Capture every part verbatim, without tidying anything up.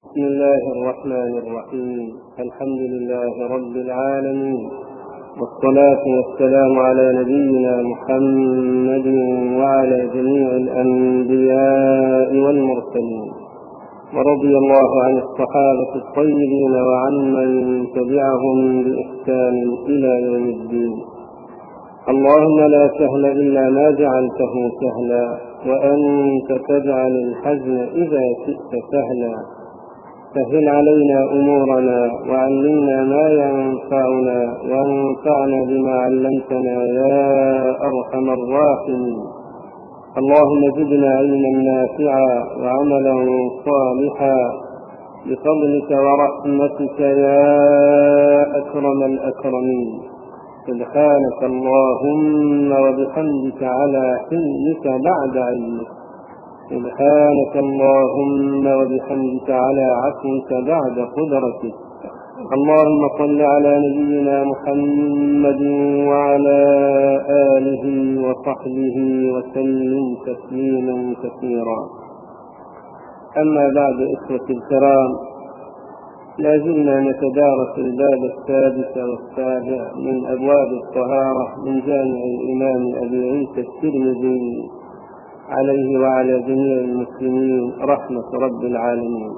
بسم الله الرحمن الرحيم. الحمد لله رب العالمين، والصلاة والسلام على نبينا محمد وعلى جميع الأنبياء والمرسلين، ورضي الله عن الصحابة الطيبين وعن من تبعهم بإحسان إلى يوم الدين. اللهم لا سهل إلا ما جعلته سهلا، وأنت تجعل الحزن إذا شئت سهلا. سهل علينا أمورنا، وعلمنا ما ينفعنا، وانفعنا بما علمتنا يا أرحم الراحمين. اللهم زدنا علما نافعا وعملا صالحا بفضلك ورحمتك يا أكرم الأكرمين. سبحانك اللهم وبحمدك على حلمك بعد علمك. سبحانك اللهم وبحمدك على عفوك بعد قدرتك. اللهم صل على نبينا محمد وعلى آله وصحبه وسلم تسليما كثيرا. أما بعد، إخوتي الكرام، لا زلنا نتدارس الباب السادس والسابع من أبواب الطهارة من جامع الإمام أبي عيسى الترمذي عليه وعلى جميع المسلمين رحمة رب العالمين.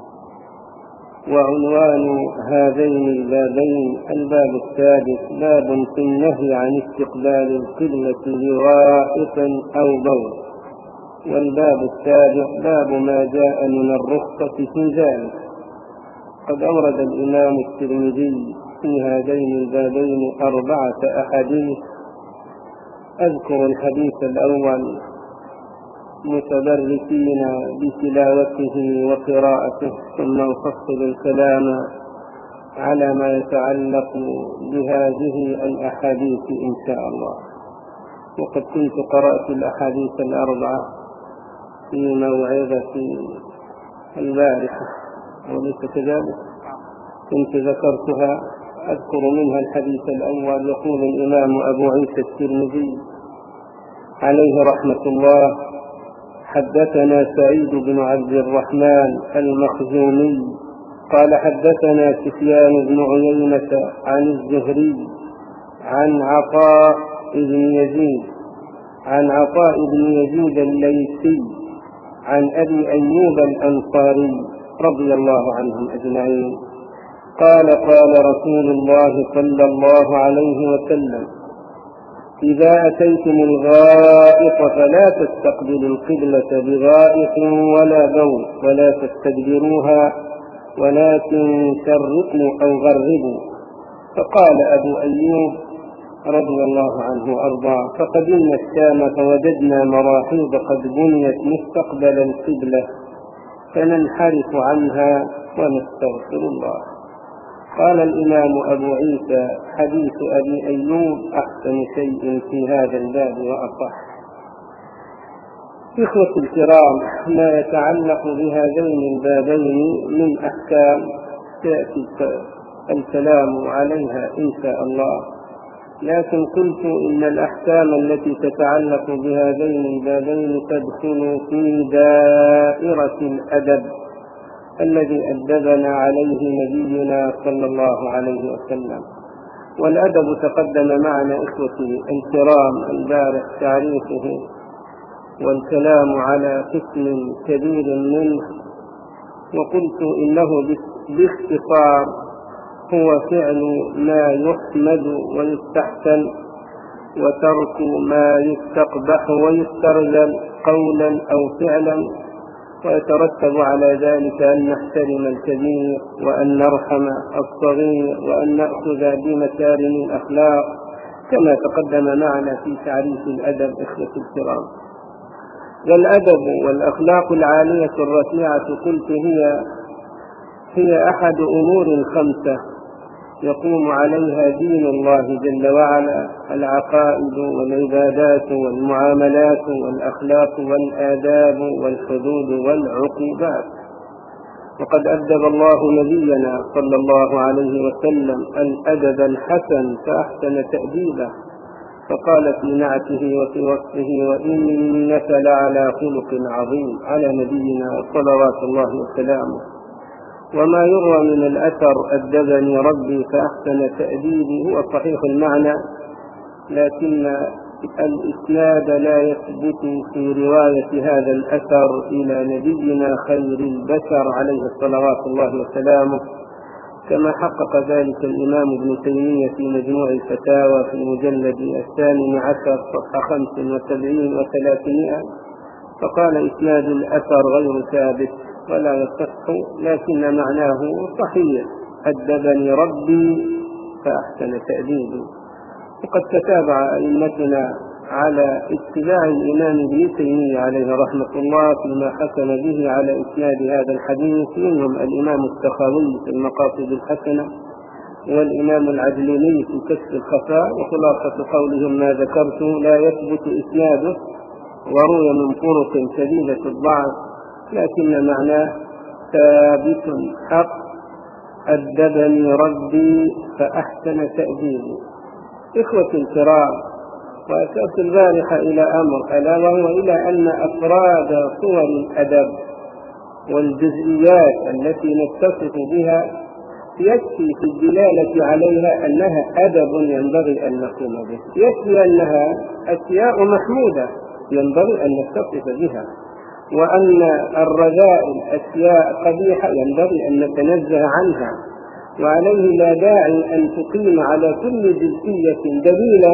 وعنوان هذين البابين: الباب السادس باب في النهي عن استقبال القبلة بغائط أو بول، والباب السابع باب ما جاء من الرخصة في ذلك. قد أورد الإمام الترمذي في هذين البابين أربعة أحاديث. أذكر الحديث الأول متبركين بتلاوته وقراءته، ثم نفصل الكلام على ما يتعلق بهذه الأحاديث إن شاء الله. وقد كنت قرأت الأحاديث الأربعة في موعظة البارحة، وليس كذلك؟ كنت ذكرتها. أذكر منها الحديث الأول. يقول الإمام أبو عيسى الترمذي عليه رحمة الله: حدثنا سعيد بن عبد الرحمن المخزومي قال حدثنا سفيان بن عيينة عن الزهري عن عطاء بن يزيد عن عطاء بن يزيد الليثي عن أبي أيوب الأنصاري رضي الله عنهم أجمعين قال: قال رسول الله صلى الله عليه وسلم: إذا أتيتم الغائط فلا تستقبلوا القبلة بغائط ولا بول، ولا تستدبروها، ولكن شرقوا أو غربوا. فقال أبو أيوب رضي الله عنه وأرضاه: فقدمنا الشام فوجدنا مراحيض قد بنيت مستقبل القبلة، فننحرف عنها ونستغفر الله. قال الإمام أبو عيسى: حديث أبي أيوب أحسن شيء في هذا الباب وأصح. إخوة الكرام، ما يتعلق بهذين البابين من أحكام سيأتي الكلام عليها إن شاء الله، لكن قلت إن الأحكام التي تتعلق بهذين البابين تدخل في دائرة الأدب الذي أدبنا عليه نبينا صلى الله عليه وسلم. والأدب تقدم معنا إخوتي الكرام البارح تعريفه والكلام على قسم كبير منه، وقلت إنه باختصار هو فعل ما يحمد ويستحسن، وترك ما يستقبح ويسترجل قولا أو فعلا، ويترتب على ذلك أن نحترم الكبير، وأن نرحم الصغير، وأن نأخذ بمكارم الأخلاق كما تقدم معنا في تعريف الأدب. إخوة الكرام، والأدب والأخلاق العالية الرفيعة قلت هي هي أحد أمور خمسة يقوم عليها دين الله جل وعلا: العقائد والعبادات والمعاملات والأخلاق والآداب والحدود والعقوبات. وقد أدب الله نبينا صلى الله عليه وسلم الأدب الحسن فأحسن تأديبه، فقال في نعته وفي وصفه: وإنك لعلى خلق عظيم، على نبينا صلوات الله وسلامه. وما يروى من الأثر أدبني ربي فأحسن تأديبي هو صحيح المعنى، لكن الإسناد لا يثبت في رواية هذا الأثر إلى نبينا خير البشر عليه الصلوات الله وسلامه، كما حقق ذلك الإمام ابن تيمية في مجموع الفتاوى في المجلد الثامن عشر صفحة خمس وسبعين وثلاثمائة، فقال إسناد الأثر غير ثابت ولا يصح، لكن معناه صحيح: أدبني ربي فأحسن تأديبي. وقد تتابع أئمتنا على اتباع الإمام ابن تيمية عليه رحمة الله فيما حكم به على إسناد هذا الحديث، منهم الإمام السخاوي في المقاصد الحسنة، والإمام العجلوني في كشف الخفاء. وخلاصة قولهم ما ذكرت لا يثبت إسناده وروي من طرق شديدة الضعف، لكن معناه ثابت حق: أدبني ربي فأحسن تأديبي. إخوة الكرام، وأشرت البارحة إلى أمر ألا وهو إلى أن أفراد صور الأدب والجزئيات التي نتصف بها يكفي في الدلالة عليها أنها أدب ينبغي أن نقوم به، يكفي أنها أشياء محمودة ينبغي أن نتصف بها، وأن الرذائل أشياء قبيحة ينبغي أن نتنزه عنها، وعليه لا داعي أن تقيم على كل جزئية دليلا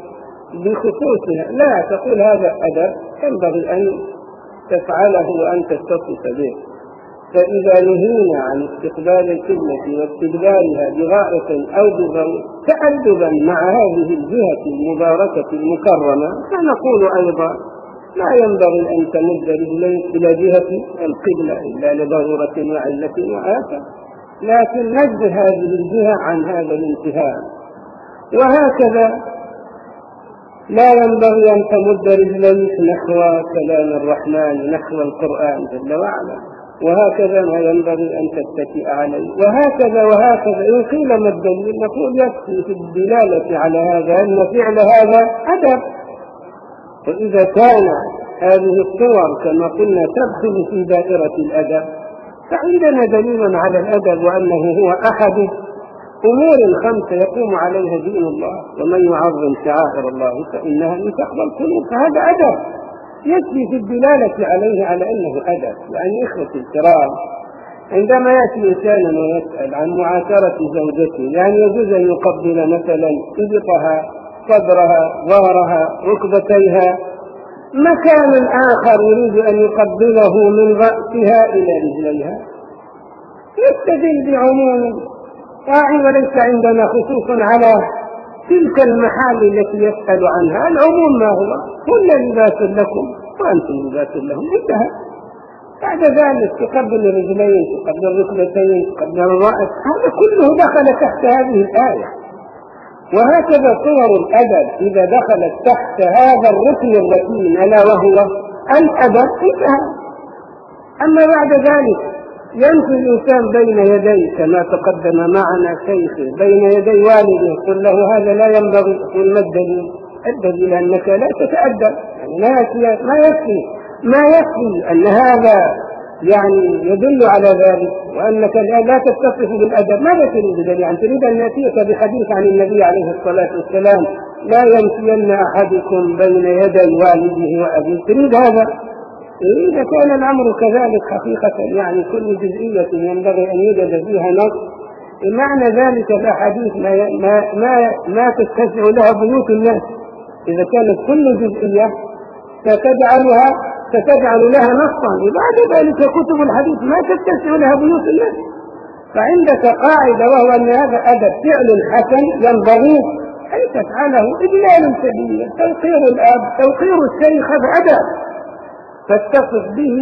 بخصوصها، لا تقول هذا أدب ينبغي أن تفعله وأن تتصف به. فإذا نهينا عن استقبال القبلة واستدبارها بغائط أو بغير تأدبا مع هذه الجهة المباركة المكرمة، فنقول أيضا لا ينبغي أن تمد رجليك إلى جهة القبلة إلا لضرورة وعلة وآفة، لكن نزه هذه الجهة عن هذا الانتهاء. وهكذا لا ينبغي أن تمد رجليك نحو كلام الرحمن نحو القرآن جل وعلا، وهكذا ما ينبغي أن تتكئ عليه، وهكذا وهكذا. إن قيل ما الدليل نقول يكفي في الدلالة على هذا أن فعل هذا أدب. وإذا كان هذه الصور كما قلنا تدخل في دائرة الأدب، فعندنا دليل على الأدب وأنه هو أحد أمور خمسة يقوم عليها دين الله: ومن يعظم شعائر الله فإنها من تقوى القلوب. فهذا أدب يكفي في الدلالة عليه على أنه أدب. يعني إخوتي الكرام، عندما يأتي إنسان ويسأل عن معاشرة زوجته، يعني يجوز أن يقبل مثلا إبطها، صدرها، ظهرها، ركبتيها، مكان آخر يريد أن يقبله من رأسها إلى رجليها، يستدل بعموم راعي، وليس عندنا خصوص على تلك المحال التي يسأل عنها. العموم ما هو؟ كل لباس لكم وأنتم لباس لهم، انتهى. بعد ذلك تقبل الرجلين، تقبل الركبتين، تقبل الرأس، هذا كله دخل تحت هذه الآية. وهكذا صور الأدب إذا دخلت تحت هذا الركن الركين ألا وهو الأدب انتهى. أما بعد ذلك يمشي الإنسان بين يديه كما تقدم معنا شيخه، بين يدي والده، قل له هذا لا ينبغي، قل ما الدليل؟ الدليل أنك لا تتأدب، يعني ما يكفي ما يكفي أن هذا يعني يدل على ذلك، وأنك لا تتصف بالأدب. ماذا تريد دليل؟ يعني تريد أن يأتيك بحديث عن النبي عليه الصلاة والسلام: لا يمشين أحدكم بين يدي والده وأبيه، تريد هذا؟ إذا كان الأمر كذلك حقيقة، يعني كل جزئية ينبغي أن يوجد فيها نص، معنى ذلك الأحاديث ما, ما, ما, ما تتسع لها بيوت الناس. إذا كانت كل جزئية ستجعلها ستجعل لها نصا، وبعد ذلك كتب الحديث ما تتسع لها بيوت الناس. فعندك قاعدة، وهو أن هذا أدب فعل حسن ينبغي أن تفعله إجلال سبيل، توقير الأب، توقير الشيخ، هذا أدب فاتصف به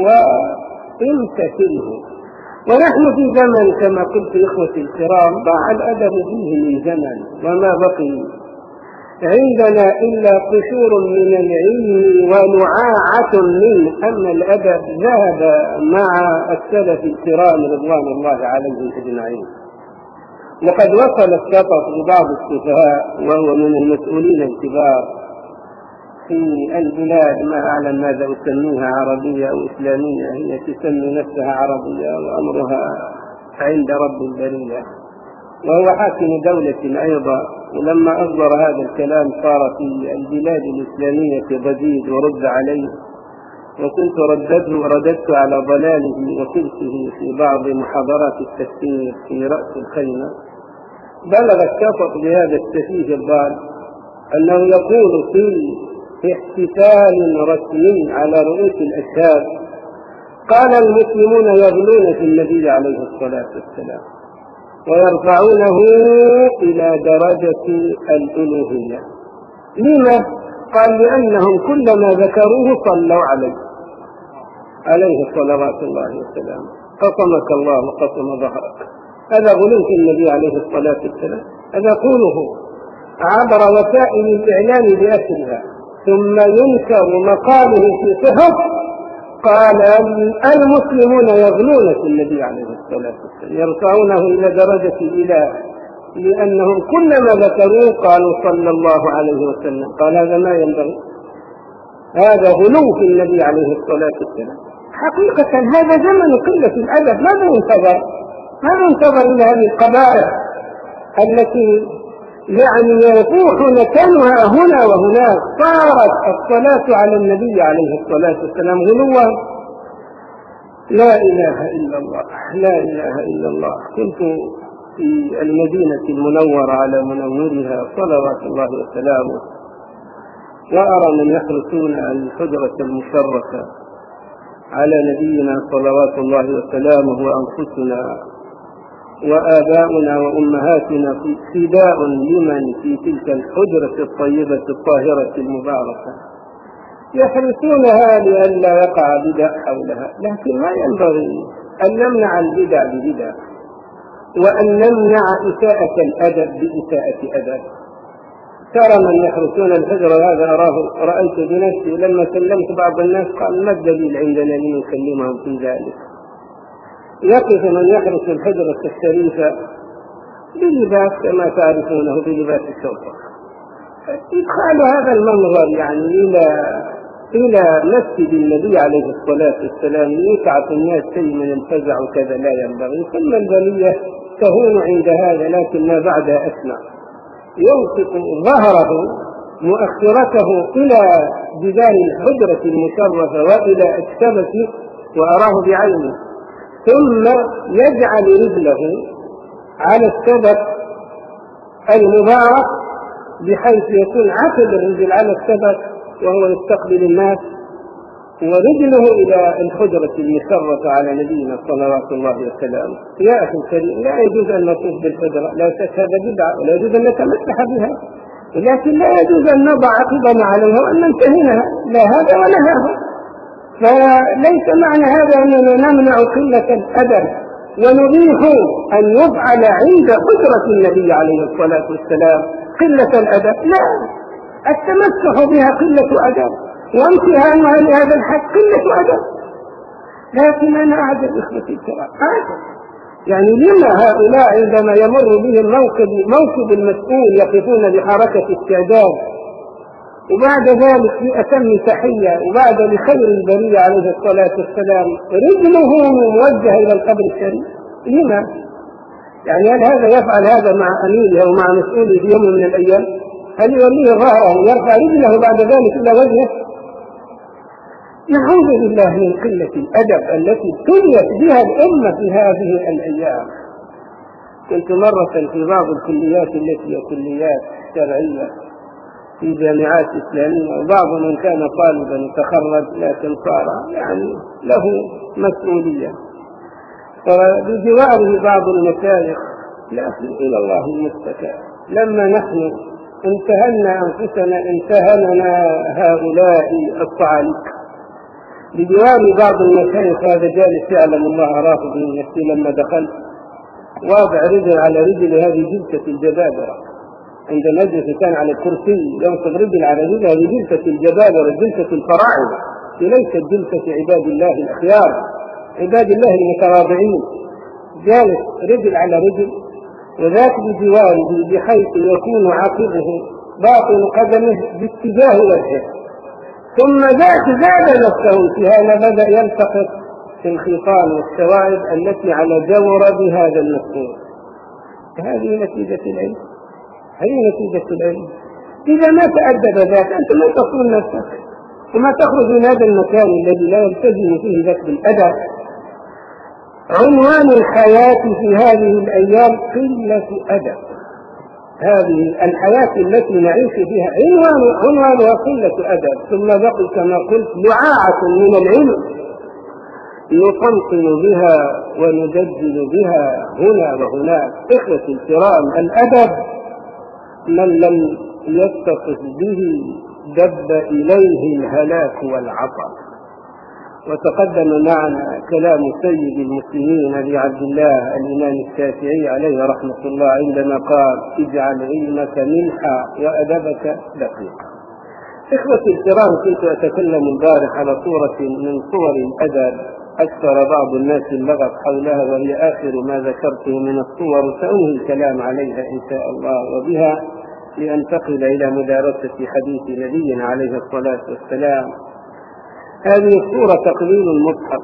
وامتثله. ونحن في زمن كما قلت إخوتي الكرام ضاع الأدب فيه من زمن، وما بقي عندنا إلا قشور من العلم ونعاعة منه. أما الأدب ذهب مع السلف الكرام رضوان الله عليهم أجمعين. وقد وصل الشطط لبعض السفهاء وهو من المسؤولين الكبار في البلاد، ما أعلم ماذا أسميها، عربية أو إسلامية، هي تسمي نفسها عربية وأمرها عند رب البرية، وهو حاكم دولة أيضا. ولما أصدر هذا الكلام صار في البلاد الإسلامية ضجيج ورد عليه، وكنت رددت ورددت على ضلاله وكلته في بعض محاضرات التفسير في رأس الخيمة. بلغ الشفق بهذا السفيه الضال أنه يقول في احتفال رسمي على رؤوس الأشهاد قال المسلمون يغلون في النبي عليه الصلاة والسلام ويرفعونه إلى درجة الألوهية. لما؟ قال لأنهم كلما ذكروه صلوا عليه عليه صلوات الله وسلامه. قسمك الله وقسم ظهرك. هذا غلو في النبي عليه الصلاة والسلام. هذا قوله عبر وسائل الإعلام بأسرها، ثم ينكر مقاله في صحف. قال المسلمون يغلون في النبي عليه الصلاة والسلام يرفعونه إلى درجة الإله لأنهم كلما ذكروه قالوا صلى الله عليه وسلم. قال هذا ما ينبغي، هذا غلو في النبي عليه الصلاة والسلام. حقيقة هذا زمن قلة الأدب. ماذا ينتظر؟ ماذا ينتظر إلى هذه القبائل التي يعني يطوح نتنها هنا وهناك؟ صارت الصلاة على النبي عليه الصلاة والسلام غلوا. لا إله إلا الله، لا إله إلا الله. كنت في المدينة المنورة على منورها صلوات الله وسلامه، وأرى من يحرسون الحجرة المشرفة على نبينا صلوات الله وسلامه، وأنفسنا وآباؤنا وأمهاتنا فداء لمن في تلك الحجرة الطيبة الطاهرة المباركة، يحرسونها لئلا يقع بدع حولها. لكن ما ينبغي أن نمنع البدع ببدع، وأن نمنع إساءة الأدب بإساءة أدب. ترى من يحرسون الحجرة هذا أراه رأيت بنفسي لما كلمت بعض الناس قال ما الدليل عندنا لنكلمهم في ذلك؟ يقف من يحرس الحجرة الشريفة بلباس كما تعرفونه بلباس الشرطة. إدخال هذا المنظر يعني إلى إلى مسجد النبي عليه الصلاة والسلام يسعة الناس شيء من الفزع وكذا لا ينبغي. ثم البلية تهون عند هذا، لكن ما بعدها أسمع. يوثق ظهره مؤخرته إلى جدار الحجرة المشرفة وإلى الشبك وأراه بعينه، ثم يجعل رجله على السبت المبارك بحيث يكون عقد الرجل على السبت وهو يستقبل الناس، ورجله إلى الحجرة المشرفة على نبينا صلوات الله وسلامه. يا أخي الكريم، لا يجوز أن نطوف بالحجرة، لا شك هذا بدعة، ولا يجوز أن نتمسح بها، لكن لا يجوز أن نضع عقبنا عليها وأن ننتهيها، لا هذا ولا هذا. فليس معنى هذا أننا نمنع قلة الأدب ونبيح أن يفعل عند حجرة النبي عليه الصلاة والسلام قلة الأدب. لا، التمسح بها قلة أدب، وانتهاءها لهذا الحد قلة أدب. لكن أنا أعجب إخوتي الكرام، أعجب يعني لما هؤلاء عندما يمر بهم موكب موكب المسؤول يقفون بحركة استعداد، وبعد ذلك في أتم تحية، وبعد لخير البرية عليه الصلاة والسلام رجله موجهة إلى القبر الشريف. لما؟ يعني هل هذا يفعل هذا مع أميره ومع مسؤوله في يوم من الأيام؟ هل يوليه ظهره ويرفع رجله بعد ذلك إلى وجهه؟ نعوذ بالله من قلة الأدب التي ابتليت بها الأمة في هذه الأيام. كنت مرة في بعض الكليات التي هي كليات شرعية في جامعات إسلامية، وبعض من كان طالبا تخرج لكن صار يعني له مسؤولية، وبجواره بعض المشايخ، لكن إلى الله المستكان. لما نحن انتهلنا أنفسنا انتهلنا هؤلاء الصعاليك. بجوار بعض المشايخ هذا جالس يعلم الله أراه به نفسي لما دخلت، واضع رجل على رجل، هذه جلسة الجبابرة. عند مجلس كان على الكرسي ينصب رجل على رجل، هذه جلسة الجبابرة، جلسة الفراعنة، ليست جلسة عباد الله الأخيار، عباد الله المتواضعين. جالس رجل على رجل، وذاك بجواره بحيث يكون عقبه باطن قدمه باتجاه وجهه، ثم ذاك زاد نفسه في هذا، بدأ يلتقط في الخيطان والسواعد التي على جورب هذا المسؤول. هذه نتيجة العلم، هذه نتيجة العلم. إذا ما تأدب ذاك أنت ما تصون نفسك وما تخرج من هذا المكان الذي لا يلتزم فيه ذاك بالأدب. عنوان الحياة في هذه الأيام قلة أدب. هذه الحياة التي نعيش فيها عنوان عنوانها قلة أدب، ثم بقي كما قلت لعاعة من العلم نطمطم بها وندجل بها هنا وهناك. إخوتي الكرام، الأدب من لم يتصف به دب إليه الهلاك والعطر. وتقدم معنا كلام سيد المسلمين أبي عبد الله الإمام الشافعي عليه رحمة الله عندما قال: اجعل علمك ملحا وأدبك دقيقا. إخوتي الكرام، كنت أتكلم البارح على صورة من صور الأدب أكثر بعض الناس اللغط حولها، وهي آخر ما ذكرته من الصور، سأنهي الكلام عليها إن شاء الله، وبها لأنتقل إلى مدارسة حديث نبينا عليه الصلاة والسلام. هذه الصورة تقليل المصحف،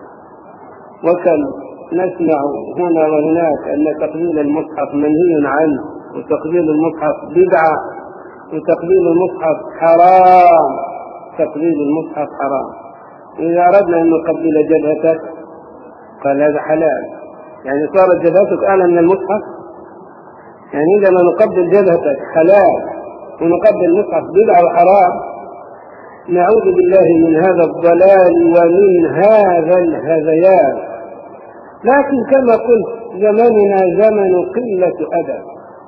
وكم نسمع هنا وهناك أن تقليل المصحف منهي عنه، وتقليل المصحف بدعة، وتقليل المصحف حرام. تقليل المصحف حرام. إذا أردنا أن نقبل جبهتك قال هذا حلال، يعني صارت جبهتك أعلى من المصحف. يعني عندما نقبل جبهتك حلال ونقبل المصحف بدعة وحرام. نعوذ بالله من هذا الضلال ومن هذا الهذيان. لكن كما قلت زماننا زمن قلة أدب.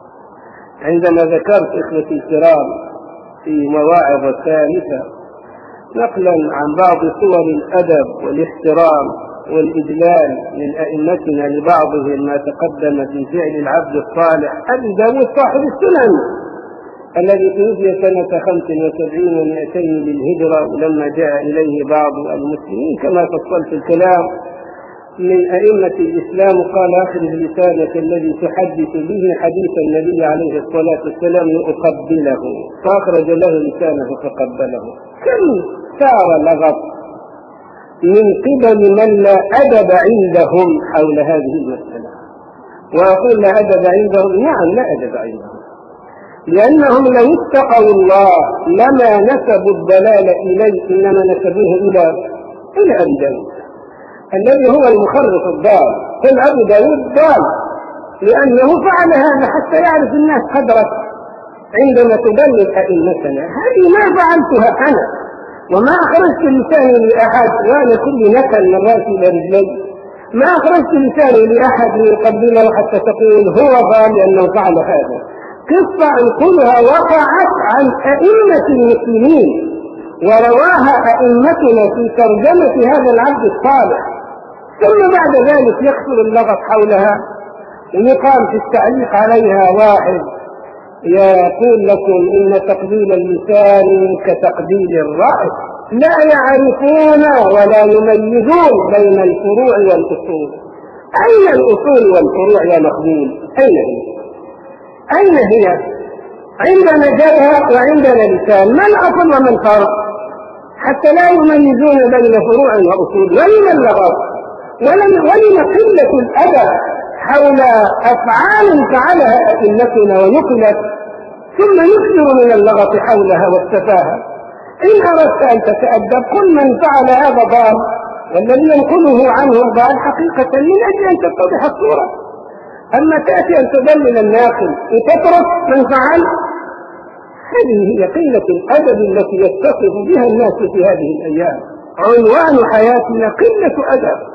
عندما ذكرت إخوتي الكرام في مواعظ ثالثة نقلا عن بعض صور الأدب والاحترام والإجلال من أئمتنا لبعضهم ما تقدم في فعل العبد الصالح أبي داود صاحب السنن الذي توفي سنة خمس وسبعين ومئتين للهجرة، ولما جاء إليه بعض المسلمين كما فصلت الكلام من أئمة الإسلام قال: أخرج لسانك الذي تحدث به حديث النبي عليه الصلاة والسلام لأقبله، فأخرج له لسانه فقبله. كم سار لغط من قبل من لا أدب عندهم حول هذه المسألة. وأقول لا أدب عندهم، نعم لا أدب عندهم، لأنهم لو اتقوا الله لما نسبوا الضلال إليه، إنما نسبوه إلى إلى أبي داود الذي هو المخرف الضال. قل أبو داود ضال لأنه فعل هذا حتى يعرف الناس قدرك عندما تبلغ أئمتنا. هذه ما فعلتها أنا، وما أخرجت لساني لأحد وأنا كل نكل من رأسي إلى رجلي، ما أخرجت لساني لأحد ليقبله حتى تقول هو ضال لأنه فعل هذا. قصة أنقلها وقعت عن أئمة المسلمين ورواها أئمتنا في ترجمة هذا العبد الصالح، ثم بعد ذلك يكثر اللغط حولها ويقام في التعليق عليها واحد يقول لكم إن تقبيل اللسان كتقبيل الرأس، لا يعرفون ولا يميزون بين الفروع والأصول. أين الأصول والفروع يا مقبول؟ أين هي؟ أين هي؟ عندنا جبهة وعندنا لسان، ما الأصل وما الفرق؟ حتى لا يميزون بين فروع وأصول. ولم اللغط ولم قلة الأدب حول أفعال فعلها أئمتنا ونقلت، ثم يكثر من اللغط حولها والسفاهة. إن أردت أن تتأدب قل من فعل هذا ضال، والذي ينقله عنه ضال حقيقة من أجل أن تتضح الصورة. أما تأتي أن تدلل الناقل وتترك من فعل، هذه هي قلة الأدب التي يتصف بها الناس في هذه الأيام. عنوان حياتنا قلة أدب.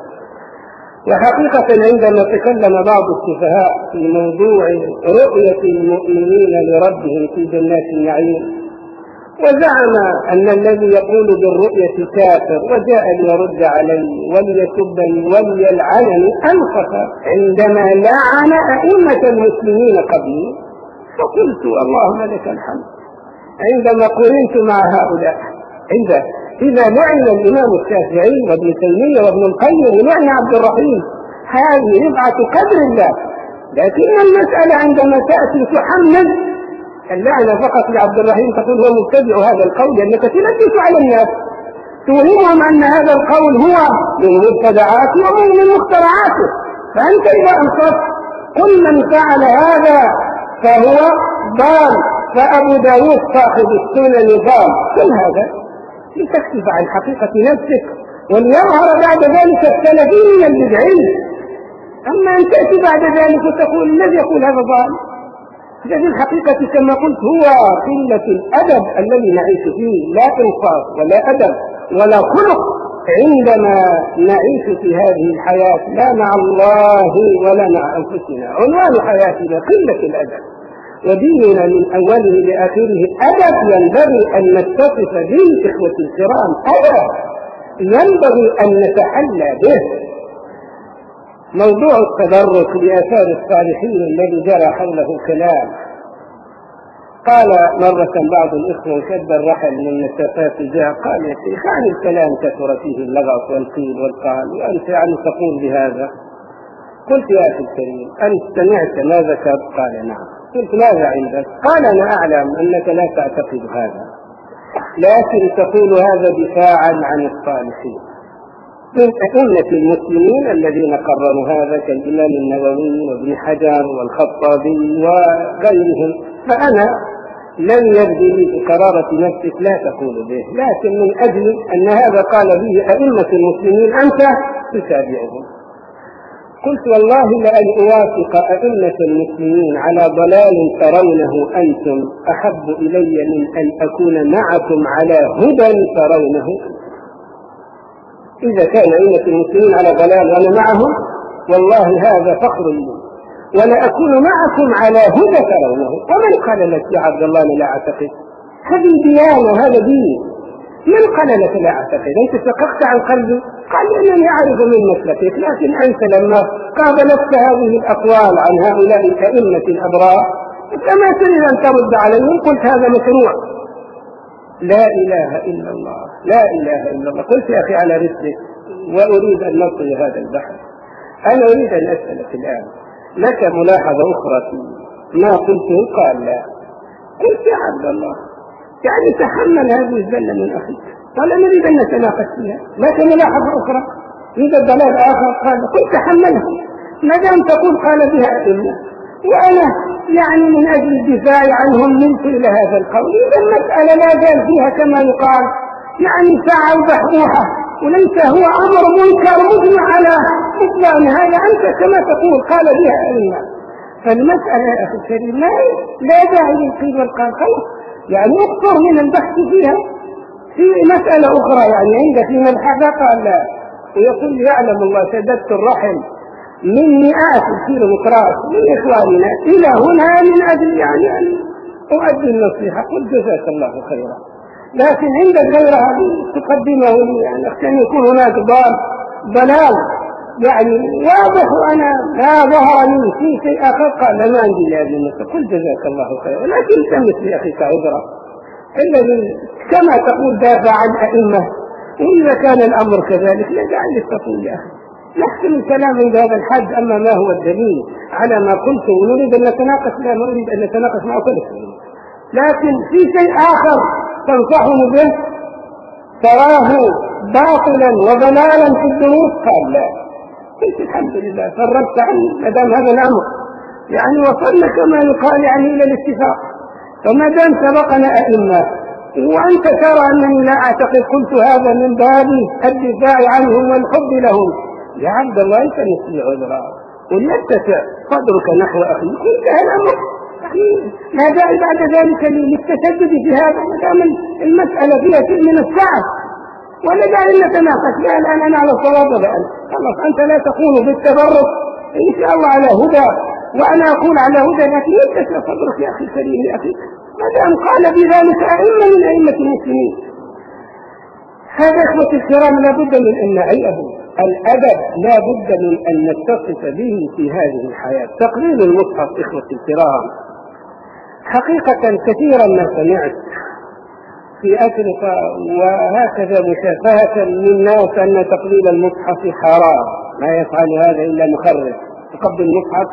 وحقيقة عندما تكلم بعض السفهاء في موضوع رؤية المؤمنين لربهم في جنات النعيم وزعم أن الذي يقول بالرؤية كافر وجاء ليرد عليه وليسبني وليلعنني أنصف عندما لعن أئمة المسلمين قبلي، فقلت اللهم لك الحمد عندما قرنت مع هؤلاء. عند إذا لعن الإمام الشافعي وابن تيمية وابن القيم ولعن عبد الرحيم، هذه رفعة قدر الله. لكن المسألة عندما تأتي تحمل اللعنة فقط لعبد الرحيم تقول هو مبتدع هذا القول لأنك تلبس على الناس. توهمهم أن هذا القول هو من مبتدعاته ومن من مخترعاته. فأنت إذا أنصفت قل من فعل هذا فهو ضال، فأبو داود صاحب السنن ضال. كل هذا لتكشف عن حقيقة نفسك وليظهر بعد ذلك السلفي من البدعي. أما أن تأتي بعد ذلك وتقول الذي يقول هذا ضال، في الحقيقة كما قلت هو قلة الأدب الذي نعيش فيه، لا إنصاف ولا أدب ولا خلق عندما نعيش في هذه الحياة، لا مع الله ولا مع أنفسنا. عنوان حياتنا قلة الأدب، وديننا من أوله لآخره أدب ينبغي أن نتصف به. إخوة الكرام، أدب ينبغي أن نتحلى به. موضوع التبرك بآثار الصالحين الذي جرى حوله كلام. قال مرة بعض الإخوة شد الرحل من مسافات جاء قال يا شيخ عن الكلام كثر فيه اللغط والقيل والقال، وأنت يعني تقول بهذا؟ قلت يا أخي الكريم أنت سمعت ما ذكرت؟ قال نعم. قلت ماذا عندك؟ قال أنا أعلم أنك لا تعتقد هذا، لكن تقول هذا دفاعا عن الصالحين من أئمة المسلمين الذين قرروا هذا كالإمام النووي وابن حجر والخطابي وغيرهم. فأنا لن يبدي لي بقرارة نفسك لا تقول به، لكن من أجل أن هذا قال به أئمة المسلمين أنت تتابعهم. قلت والله لأن أوافق أئمة المسلمين على ضلال ترونه أنتم أحب إلي من أن أكون معكم على هدى ترونه. إذا كان أئمة المسلمين على ضلال وأنا معهم والله هذا فخر لي، ولا أكون معكم على هدى ترونه. ومن قال لك يا عبد الله لا أعتقد؟ هذه ديانة وهذا دين. من قال لك لا أعتقد؟ أنت شققت عن قلبي؟ قال أنني أعرف من مسلكك، لكن أنت لما قابلت هذه الأقوال عن هؤلاء الأئمة الأبرار فما تريد أن ترد عليهم، قلت هذا مشروع. لا إله إلا الله، لا إله إلا الله. قلت يا أخي على رسلك وأريد أن نطي هذا البحث. أنا أريد أن أسألك الآن، لك ملاحظة أخرى في ما قلته؟ قال لا. قلت يا عبد الله يعني تحمل هذه الزلة من أخيك، قال نريد أن نتناقش فيها. لك ملاحظة أخرى يوجد دلال آخر؟ قال قلت تحملها ما دام تقول قال بها أئمة، وأنا يعني من أجل الدفاع عنهم منت إلى هذا القول. إذا المسألة لا زال فيها كما يقال يعني ساعة بحبوحة، وليس هو أمر منكر مجمع على إطلاق هذا. أنت كما تقول قال بها أئمة، فالمسألة يا أخي الكريم لا لا داعي للقيل والقال، خلاص يعني اقصر من البحث فيها. في مسألة أخرى يعني عند في ملحظة قال لا، ويقول يعلم الله سددت الرحم من مئات الكيلومترات من إخواننا إلى هنا من أجل يعني أن أؤدي النصيحة. قلت جزاك الله خيرا، لكن عند غير هذه تقدمه لي يعني عشان يكون هناك ضلال يعني واضح وأنا لا ظهر لي في شيء آخر. قال ما عندي لهذه النصيحة. قلت جزاك الله خيرا، لكن تمت لي أخيك عذرا الذي كما تقول دافع عن أئمة، وإذا كان الأمر كذلك لجعل للتقول يا أخي نحسن الكلام عند هذا الحد. أما ما هو الدليل على ما قلته ونريد أن نتناقش، لا نريد أن نتناقش مع كل شيء، لكن في شيء آخر تنصحه به تراه باطلا وضلالا في الدروس. قال لا. قلت الحمد لله فرقت عني ما دام هذا الأمر يعني وصلنا كما يقال يعني إلى الاتفاق. فما دام سبقنا أئمة وأنت ترى أنني لا أعتقد، قلت هذا من باب الدفاع عنهم والحب لهم. يا عبد الله أنت مثل عذرا وليتسع صدرك نحو أخي. قلت الأمر لا داعي بعد ذلك للتشدد في هذا ما دام المسألة فيها شيء من السعة، ولا داعي نتناقش. لا الآن أنا على الصواب الآن خلاص. أنت لا تقول بالتبرك إن شاء الله على هدى وأنا أقول على هدى، لكن يتسع صدرك يا أخي الكريم يا أخي ما دام قال بذلك أئمة من أئمة المسلمين. هذا إخوة الكرام لا بد من أن نعيه. الأدب لا بد من أن نتصف به في هذه الحياة. تقليل المصحف إخوة الكرام حقيقة كثيرا ما سمعت في أفريقيا وهكذا مشافهة من ناس أن تقليل المصحف حرام، ما يفعل هذا إلا مخرج تقبل المصحف.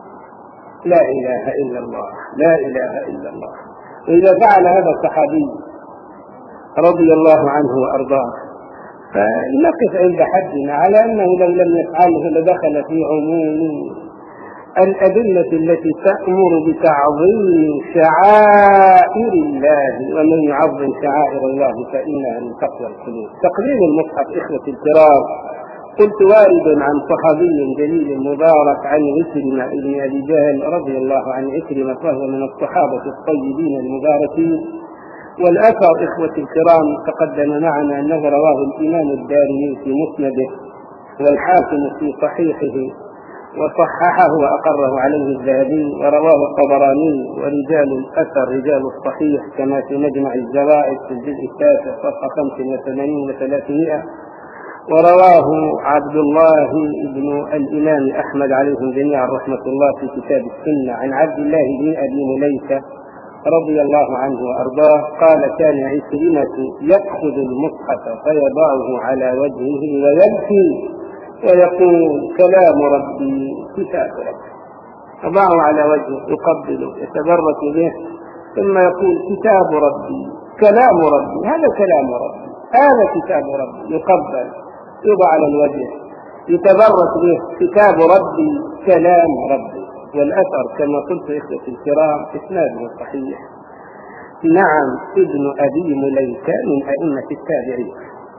لا إله إلا الله، لا إله إلا الله. وإذا فعل هذا الصحابي رضي الله عنه وأرضاه فنقف عند حدنا على أنه لو لم يفعله لدخل في عموم الأدلة التي تأمر بتعظيم شعائر الله، ومن يعظم شعائر الله فإنها من تقوى القلوب. تقليل المصحف إخوة الكرام، قلت وارد عن صحابي جليل مبارك عن عكرمة بن أبي جهل رضي الله عن عكرمة، فهو من الصحابة الطيبين المباركين. والأثر إخوة الكرام تقدم معنا أنه رواه الإمام الدارمي في مسنده، والحاكم في صحيحه، وصححه وأقره عليه الذهبي، ورواه الطبراني، ورجال الأثر رجال الصحيح كما في مجمع الزوائد في الجزء التاسع صفحة خمس وثمانين وثلاثمائة. ورواه عبد الله بن الإمام أحمد عليهم جميعا رحمة الله في كتاب السنة عن عبد الله بن أبي مليكة رضي الله عنه وأرضاه قال: كان عكرمة يأخذ المصحف فيضعه على وجهه ويبكي ويقول: كلام ربي كتاب ربي. يضعه على وجهه يقبله يتبرك به، ثم يقول: كتاب ربي كلام ربي، هذا كلام ربي، هذا كتاب ربي، يقبل يوضع على الوجه يتبرك به، كتاب ربي كلام ربي. والأثر كما قلت إخوتي الكرام إسناده صحيح. نعم، ابن أبي مليكة من أئمة التابعين،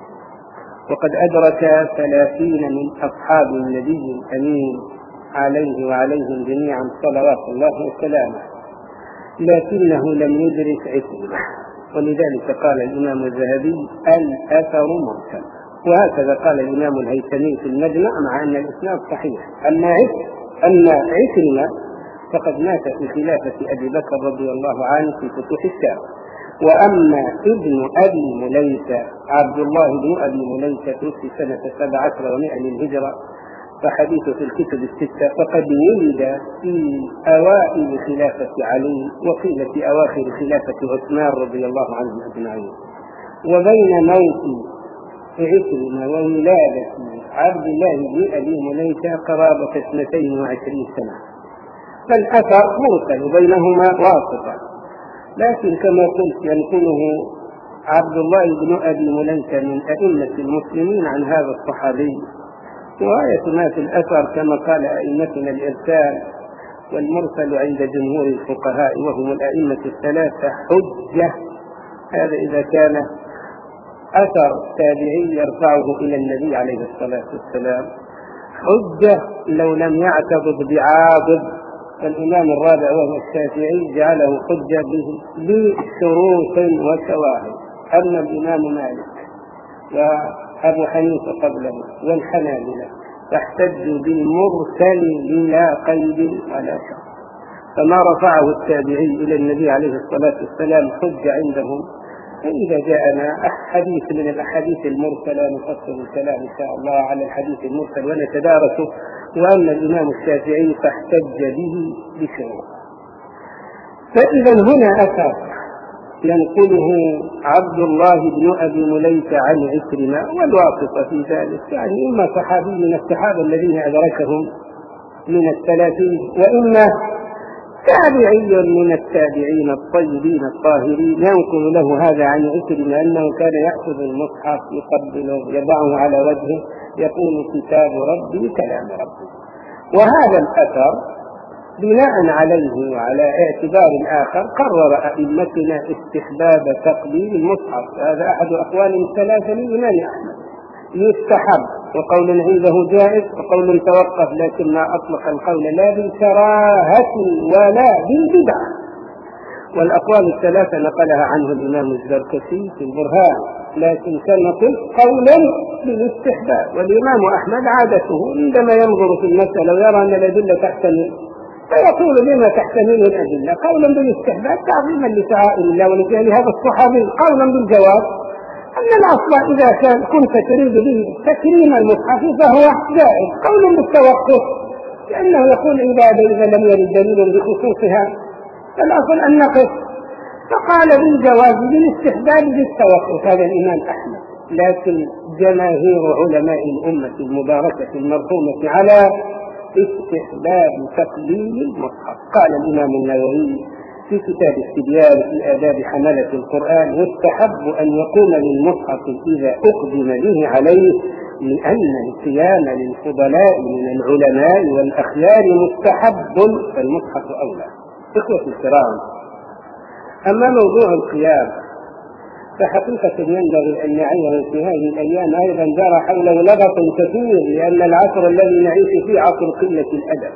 وقد أدرك ثلاثين من أصحاب النبي الأمين عليه وعليهم جميعا صلوات الله وسلامه، لكنه لم يدرك عكرمة، ولذلك قال الإمام الذهبي: الأثر مرسل. وهكذا قال الإمام الهيثمي في المجمع، مع أن الإسناد صحيح. أما أما عكرمة فقد مات في خلافة أبي بكر رضي الله عنه في فتوح الشام. وأما ابن أبي مليكة عبد الله بن أبي مليكة في سنة سبع عشر ومائة للهجرة، فحديثه في الكتب الستة، فقد ولد في أوائل خلافة علي، وقيل في أواخر خلافة عثمان رضي الله عنهم أجمعين. وبين موت عكرمة وولادة عبد الله بن أبي مليكة قرابة اثنتين وعشرين سنة، فالأثر مرسل بينهما واسطة. لكن كما قلت ينقله عبد الله بن أبي مليكة من أئمة المسلمين عن هذا الصحابي. وآية ما في الأثر كما قال أئمتنا الإرسال والمرسل عند جمهور الفقهاء وهم الأئمة الثلاثة حجة. هذا إذا كان أثر تابعي يرفعه إلى النبي عليه الصلاة والسلام، حجة لو لم يعتضد بعاضد. الإمام الرابع وهو الشافعي جعله حجة بشروط وشواهد. أما الإمام مالك وأبو حنيفة قبله والحنابلة فاحتجوا بالمرسل بلا قيد ولا شرط، فما رفعه التابعي إلى النبي عليه الصلاة والسلام حجة عندهم. فإذا جاءنا حديث من الأحاديث المرسلة نفصل الكلام إن شاء الله على الحديث المرسل ونتدارسه. وأما الإمام الشافعي فاحتج به بشروط. فإذا هنا أثر ينقله عبد الله بن أبي مليكة عن عكرمة، والواسطة في ذلك يعني إما صحابي من الصحابة الذين أدركهم من الثلاثين، وإما تابعي من التابعين الطيبين الطاهرين ينقل له هذا عن عكرمة أنه كان يأخذ المصحف يقبله يضعه على وجهه يقول: كتاب ربي كلام ربي. وهذا الأثر بناء عليه وعلى اعتبار آخر قرر أئمتنا استحباب تقبيل المصحف. هذا أحد أقوال الثلاثة للإمام أحمد، يستحب، وقول عنده جائز، وقول توقف، لكن ما أطلق القول لا بالكراهة ولا بالبدعة. والأقوال الثلاثة نقلها عنه الإمام الزركشي في البرهان، لكن كما قلت قولا بالاستحباب. والإمام أحمد عادته عندما ينظر في المسألة ويرى أن الأدلة تحتمل فيقول: بما تحتمل الأدلة؟ قولا بالاستحباب تعظيما لشعائر الله ولجهل هذا الصحابي. قولا بالجواب أن الأصل إذا كان كنت تريد به تكريم المصحف فهو جائز. قولا بالتوقف لأنه يقول عبادة إذا لم يرد دليل بخصوصها فالأصل أن نقف. فقال بالجواز بالاستحباب بالتوقف هذا الإمام أحمد. لكن جماهير علماء الأمة المباركة المرحومة على استحباب تقليل المصحف. قال الإمام النووي: في كتاب التبيان في آداب حملة القرآن: يستحب أن يقوم للمصحف إذا أقدم به عليه، لأن القيام للفضلاء من العلماء والأخيار مستحب فالمصحف أولى. إخوة الكرام، أما موضوع القيام فحقيقة ينبغي أن نعيه في هذه الأيام أيضا جرى حوله لغط كثير، لأن العصر الذي نعيش فيه عصر قلة الأدب.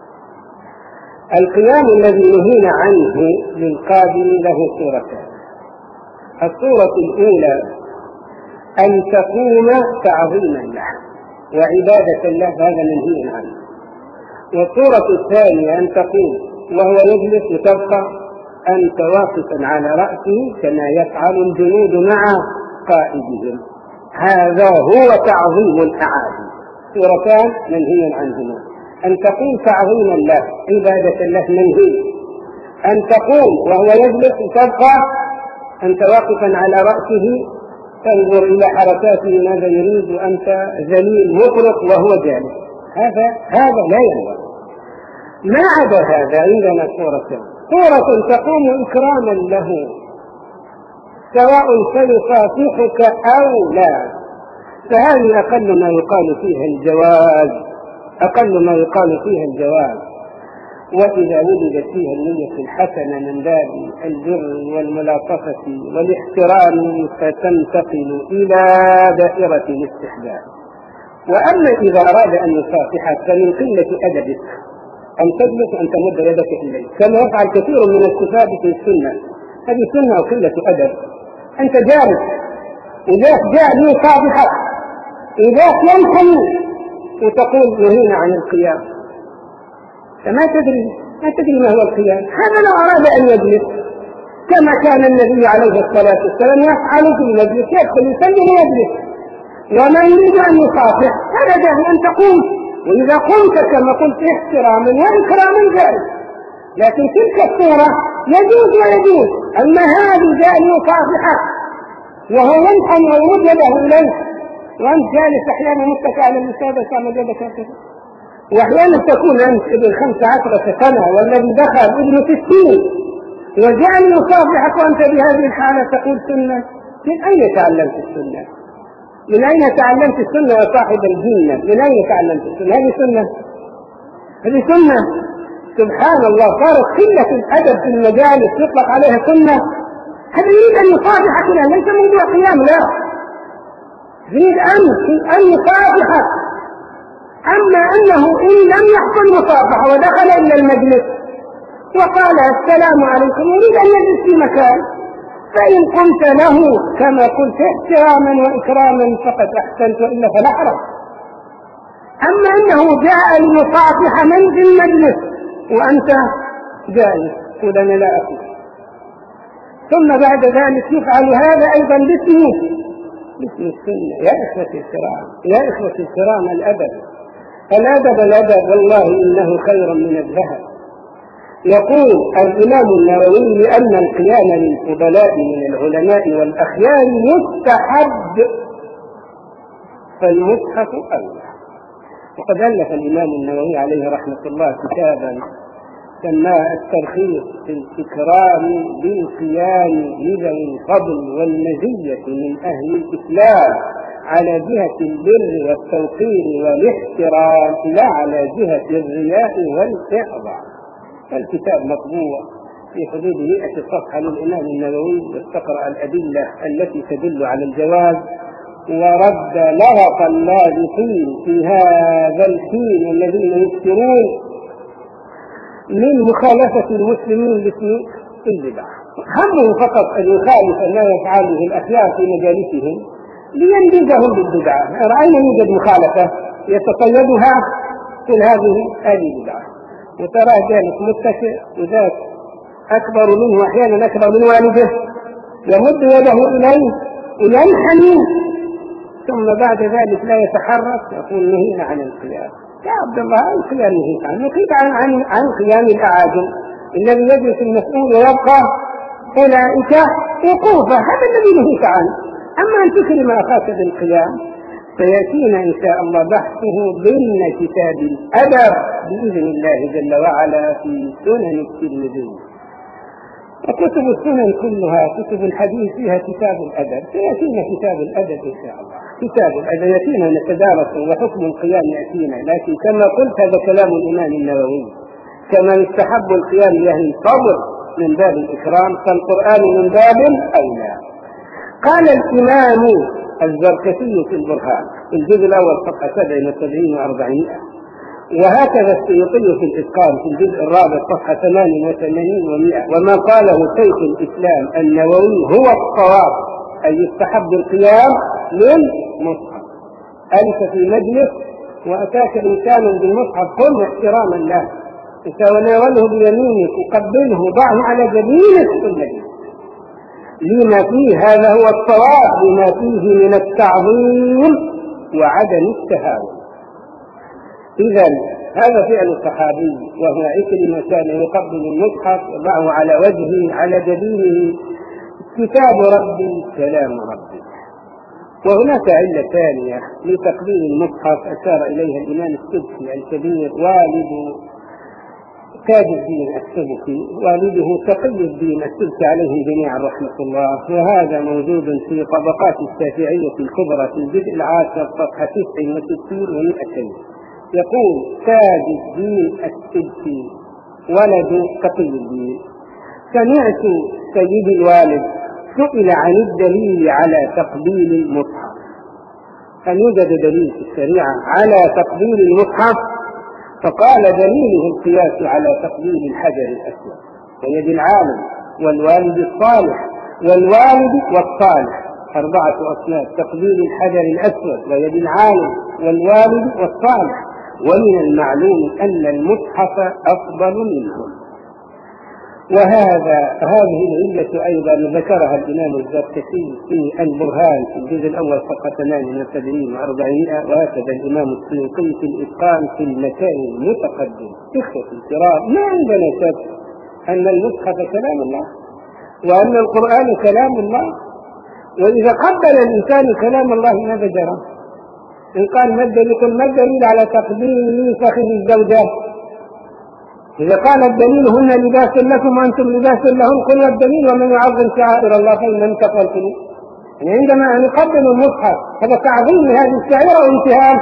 القيام الذي نهينا عنه للقادم له صورتان: الصورة الأولى أن تقوم تعظيما له وعبادة له، هذا منهي عنه. والصورة الثانية أن تقوم وهو يجلس وتبقى أنت واقفا على رأسه كما يفعل الجنود مع قائدهم، هذا هو تعظيم الأعادي. صورتان منهي عنهما: أن تقوم تعظيما له عبادة له منهي، أن تقوم وهو يجلس وتبقى أنت واقفا على رأسه تنظر إلى حركاته ماذا يريد وأنت ذليل مطلق وهو جالس، هذا هذا لا ينبغي. ما عدا هذا عندنا صورتان: صورة تقوم إكراما له سواء سيصافحك أو لا، فهذه أقل ما يقال فيها الجواز، أقل ما يقال فيها الجواز. وإذا وجدت فيها النية الحسنة من باب البر والملاطفة والاحترام فتنتقل إلى دائرة الاستحباب. وأما إذا أراد أن يصافحك فمن قلة أدبك أن تجلس وأن تمد يدك إليه كما يفعل كثير من الكتاب في السنة، هذه سنة وقلة أدب. أنت جالس إذا جاء ليصافحك إذا ينحني وتقول نهينا عن القيام، فما تدري ما تدري ما هو القيام. هذا لو أراد أن يجلس كما كان النبي عليه الصلاة والسلام يفعل في المجلس، يدخل يسلم ويجلس، وما يريد أن يصافح هذا داعي أن تقوم، وإذا قمت كما قلت احتراما وإكراما جائز. لكن تلك الصورة يجوز ويجوز، أما هذه جاء يصافحك وهو ينحني ويمد يده إليه وأنت جالس أحيانا متكئ على الوسادة تعمل يدك هكذا، وأحيانا تكون أنت ابن خمسة عشرة سنة والذي دخل ابن ستين وجعل يصافحك وأنت بهذه الحالة تقول سنة. من أين تعلمت السنة؟ من أين تعلمت السنة يا صاحب الجنة؟ من أين تعلمت السنة؟ هذه سنة؟ هذه سنة؟ سبحان الله، صارت قلة الأدب في المجالس يطلق عليها سنة. هذا يريد أن يصافحك، لا ليس موضوع قيام، لا يريد أن أن يصافحك. أما أنه إن لم يحصل مصافحة ودخل إلى المجلس وقال السلام عليكم يريد أن يجلس في مكان، فإن قلت له كما قلت احتراما وإكراما فقد أحسنت وإلا فلا حرج. أما أنه جاء ليصافح من في المجلس وأنت جالس قل أنا لا أقول، ثم بعد ذلك يفعل هذا أيضا باسمه باسم السنة. يا إخوة الكرام يا إخوة الكرام الأدب الأدب الأدب والله إنه خير من الذهب. يقول الإمام النووي: لأن القيام للفضلاء من العلماء والأخيار مستحب فالمصحف أولى. وقد ألف الإمام النووي عليه رحمة الله كتابا سماه الترخيص في الإكرام بالقيام لذوي الفضل والمزية من أهل الإسلام على جهة البر والتوقير والاحترام لا على جهة الرياء والإعظام. الكتاب مطبوع في حدود مئة صفحة للإمام النووي، واستقرأ الأدلة التي تدل على الجواز ورد لغط اللاذقين في هذا الحين الذين يكثرون من مخالفة المسلمين باسم البدع. همه فقط أن يخالف ما يفعله الأخيار في مجالسهم لينبذهم بالبدعة. رأينا يوجد مخالفة يتقيدها في هذه هذه بدعة، وتراه جالس متكئ وذاك أكبر منه أحيانا أكبر من والده يمد يده إليه وينحني، ثم بعد ذلك لا يتحرك يقول نهينا عن القيام. يا عبد الله عن القيام نهيت عنه، نهيت عن, عن, عن قيام الأعاجم الذي يجلس المسؤول ويبقى أولئك وقوفا، هذا الذي نهيت عنه. أما أن تكرم أخاك بالقيام فيأتينا إن شاء الله بحثه ضمن كتاب الأدب بإذن الله جل وعلا في سنن الترمذي. وكتب السنن كلها كتب الحديث فيها كتاب الأدب، سيأتينا كتاب الأدب إن شاء الله، كتاب الأدب يأتينا نتدارس وحكم القيام يأتينا، لكن كما قلت هذا كلام الإمام النووي، كما يستحب القيام لأهل الفضل من باب الإكرام فالقرآن من باب أولى. قال الإمام الزركشي في البرهان في الجزء الأول صفحة سبع وسبعين وأربعمائة، وهكذا السيوطي في الإتقان في الجزء الرابع صفحة ثمان وثمانين ومائة، وما قاله شيخ الإسلام النووي هو الصواب، أي يستحب القيام للمصحف. أنت في مجلس وأتاك إنسان بالمصحف قل احتراما له، تناوله بيمينك وقبله ضعه على جبينك كله لما فيه، هذا هو الصواب، لما فيه من التعظيم وعدم التهاون. إذا هذا فعل الصحابي، وهو عكرمة كان يقبل المصحف يضعه على وجهه على جبينه، كتاب ربي كلام ربي. وهناك علة ثانية لتقبيل المصحف أشار إليها الإمام السبكي الكبير والد تاج الدين السبكي، والده تقي الدين السبكي عليه جميعا رحمة الله، وهذا موجود في طبقات الشافعية الكبرى في الجزء العاشر صفحة تسع وستين ومئتين. يقول تاج الدين السبكي ولد تقي الدين: سمعت سيدي الوالد سئل عن الدليل على تقبيل المصحف، هل يوجد دليل في الشريعة على تقبيل المصحف؟ فقال دليله القياس على تقبيل الحجر الأسود ويد العالم والوالد الصالح والوالد والصالح، أربعة أصناف: تقبيل الحجر الأسود ويد العالم والوالد والصالح، ومن المعلوم أن المصحف أفضل منهم. وهذا هذه العلة أيضا ذكرها الإمام الزركشي في البرهان في الجزء الأول صفحة ثمان وسبعين وأربعمائة، وهكذا الإمام السيوطي في الإتقان في المكان المتقدم. إخوة الكرام، ما عندنا شك أن المصحف كلام الله وأن القرآن كلام الله، وإذا قبل الإنسان كلام الله ماذا جرى؟ إن قال ما الدليل؟ ما الدليل على تقبيل فخذ الزوجات؟ إذا قال الدليل هن لباس لكم وأنتم لباس لهم، قل الدليل ومن يعظم شعائر الله فإنها تقوى القلوب. يعني عندما نقدم المصحف هذا تعظيم لهذه الشعيرة وانتهاء.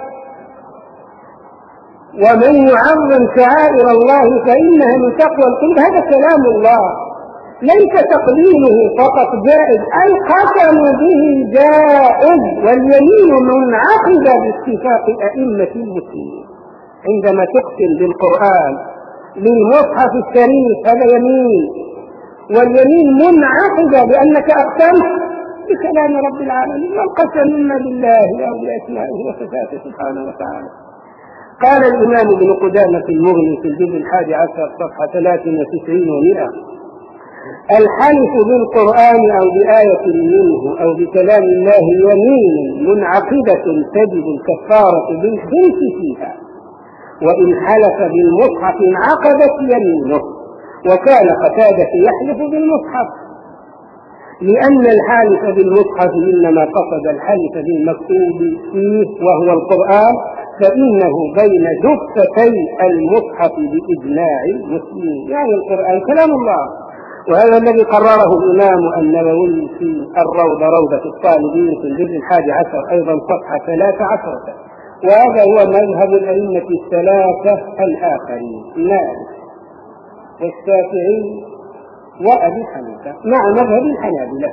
ومن يعظم شعائر الله فإنها من تقوى القلوب، هذا كلام الله، ليس تقبيله فقط جائز، القسم به جائز، واليمين منعقدة باتفاق أئمة المسلمين. عندما تقسم بالقرآن للمصحف الشريف هذا يمين، واليمين منعقدة بأنك أقسمت بكلام رب العالمين، والقسم إما بالله أو بأسمائه وصفاته سبحانه وتعالى. قال الإمام ابن قدامة في المغني في الجزء الحادي عشر صفحة ثلاث وتسعين ومئة: الحلف بالقرآن أو بآية منه أو بكلام الله يمين منعقدة تجب الكفارة بالحلف فيها، وإن حلف بالمصحف انعقدت يمينه. وكان قتادة يحلف بالمصحف، لأن الحالف بالمصحف إنما قصد الحلف بالمكتوب فيه وهو القرآن، فإنه بين جفتي المصحف بإجماع المسلمين، يعني القرآن كلام الله. وهذا الذي قرره الإمام النووي في الروضة روضة الطالبين في الجزء الحادي عشر أيضا صفحة ثلاث عشرة. وهذا هو مذهب الأئمة الثلاثة الآخرين: مالك والشافعي وأبي حنيفة مع مذهب الحنابلة.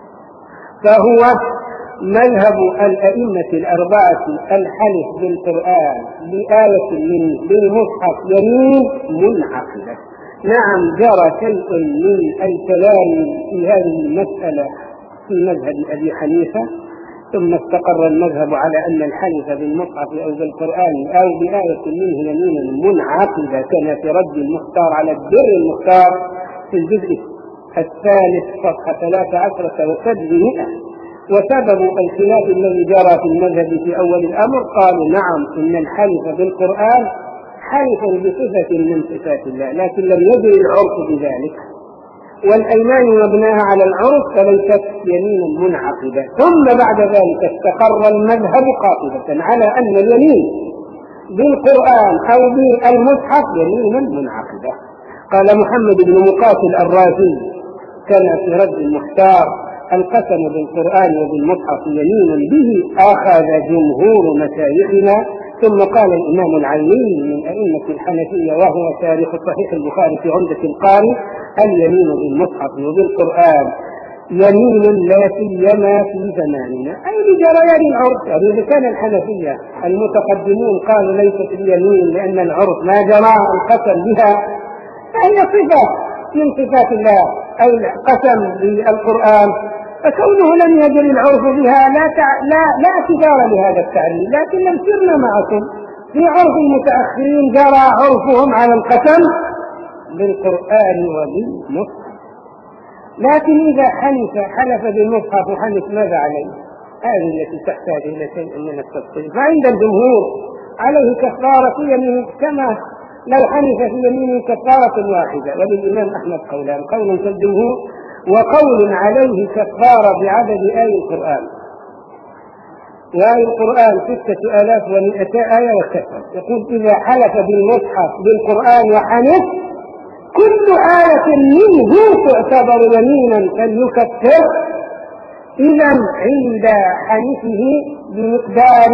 فهو مذهب الأئمة الأربعة الحلف بالقرآن بآية من بالمصحف يمين منعقدة. نعم جرى شيء من الكلام في هذه المسألة في مذهب أبي حنيفة، ثم استقر المذهب على أن الحلف بالمصحف أو بالقرآن أو بآية منه يمين منعقدة، كما في رد المختار على الدر المختار في الجزء الثالث صفحة ثلاث عشرة وسبعمائة. وسبب الخلاف الذي جرى في المذهب في أول الأمر قالوا نعم إن الحلف بالقرآن حلف بصفة من صفات الله، لكن لم يدري العرف بذلك، والأيمان مبناها على العرف فليست يمينا منعقدة. ثم بعد ذلك استقر المذهب قاطبة على أن اليمين بالقرآن أو بالمصحف يمينا منعقدة. قال محمد بن مقاتل الرازي كان في رد المختار: القسم بالقرآن وبالمصحف يمين به أخذ جمهور مشايخنا. ثم قال الإمام العيني من أئمة الحنفية وهو شارح صحيح البخاري في عمدة القاري: اليمين بالمصحف وبالقرآن يمين لا سيما في زماننا، أي لجريان العرف. يعني إذا كان الحنفية المتقدمون قالوا ليست اليمين لأن العرف ما جرى القسم بها، فهي صفة من صفات الله أو القسم بالقرآن، فكونه لم يجري العرف بها لا تع... لا لا اعتبار لهذا التعليل. لكن لم سرنا معكم في عرف المتأخرين جرى عرفهم على القسم بالقرآن وبالمصحف. لكن إذا حنف حلف بالمصحف وحنف ماذا عليه؟ هذه التي تحتاج إلى شيء من التفصيل. فعند الجمهور عليه كفارة يمين كما لو حنف في يمينه كفارة واحدة. وللإمام أحمد قولان: قول كالجمهور وقول عليه كفارة بعدد آي القرآن. وآي القرآن ستة آلاف ومئتا آية وكفر. يقول: إذا حلف بالمصحف بالقرآن وحنف كل آية منه تعتبر يمينا فليكفر. إذا عند حنفه بمقدار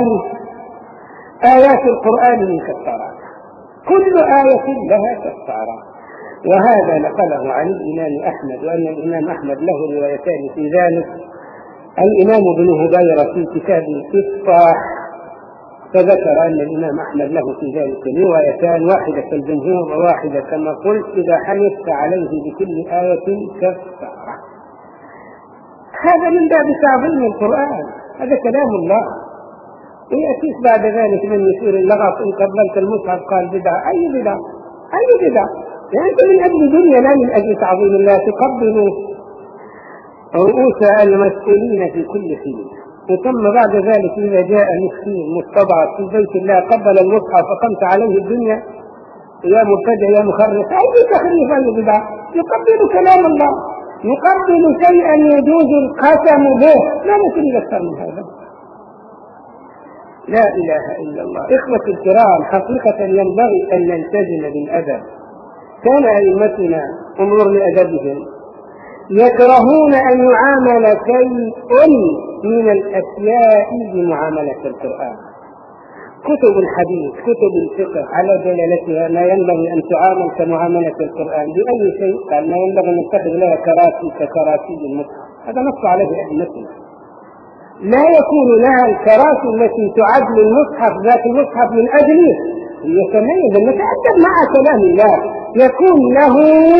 آيات القرآن من كفارات، كل آية لها كفارة. وهذا نقله عن الإمام أحمد، وأن الإمام أحمد له روايتان في ذلك. الإمام ابن هبيرة في كتاب الإفصاح فذكر أن الإمام أحمد له في ذلك روايتان: واحدة كالجمهور وواحدة كما قلت إذا حنفت عليه بكل آية كفارة. هذا من باب تعظيم القرآن، هذا كلام الله. يأتيك بعد ذلك من يشير اللغط: إن قبلت المصحف قال بدعة. أي بدعة؟ أي بدعة؟ يعني أنت من أجل دنيا لا من أجل تعظيم الله تقبلوا رؤوس المسؤولين في كل حين. وثم بعد ذلك إذا جاء مسكين مستضعف في بيت الله قبل المصحف فقمت عليه الدنيا: يا مبتدع يا مخرف. أي تخريف أي بدعة؟ يقبل كلام الله، يقبل شيئا يجوز القسم به. لا نسأل أكثر من هذا. لا إله إلا الله. إخوة الكرام، حقيقة ينبغي أن نلتزم بالأدب. كان أئمتنا انظر لأدبهم يكرهون أن يعامل شيء من الأشياء بمعاملة القرآن. كتب الحديث كتب الفقه على جلالتها لا ينبغي أن تعامل كمعاملة القرآن بأي شيء. قال لا ينبغي أن نتخذ لها كراسي ككراسي المصحف. هذا نص عليه أئمتنا. لا يكون لها الكراسي التي تعد للمصحف ذات المصحف من أجله يتميز أن نتأدب مع كلام الله. يكون له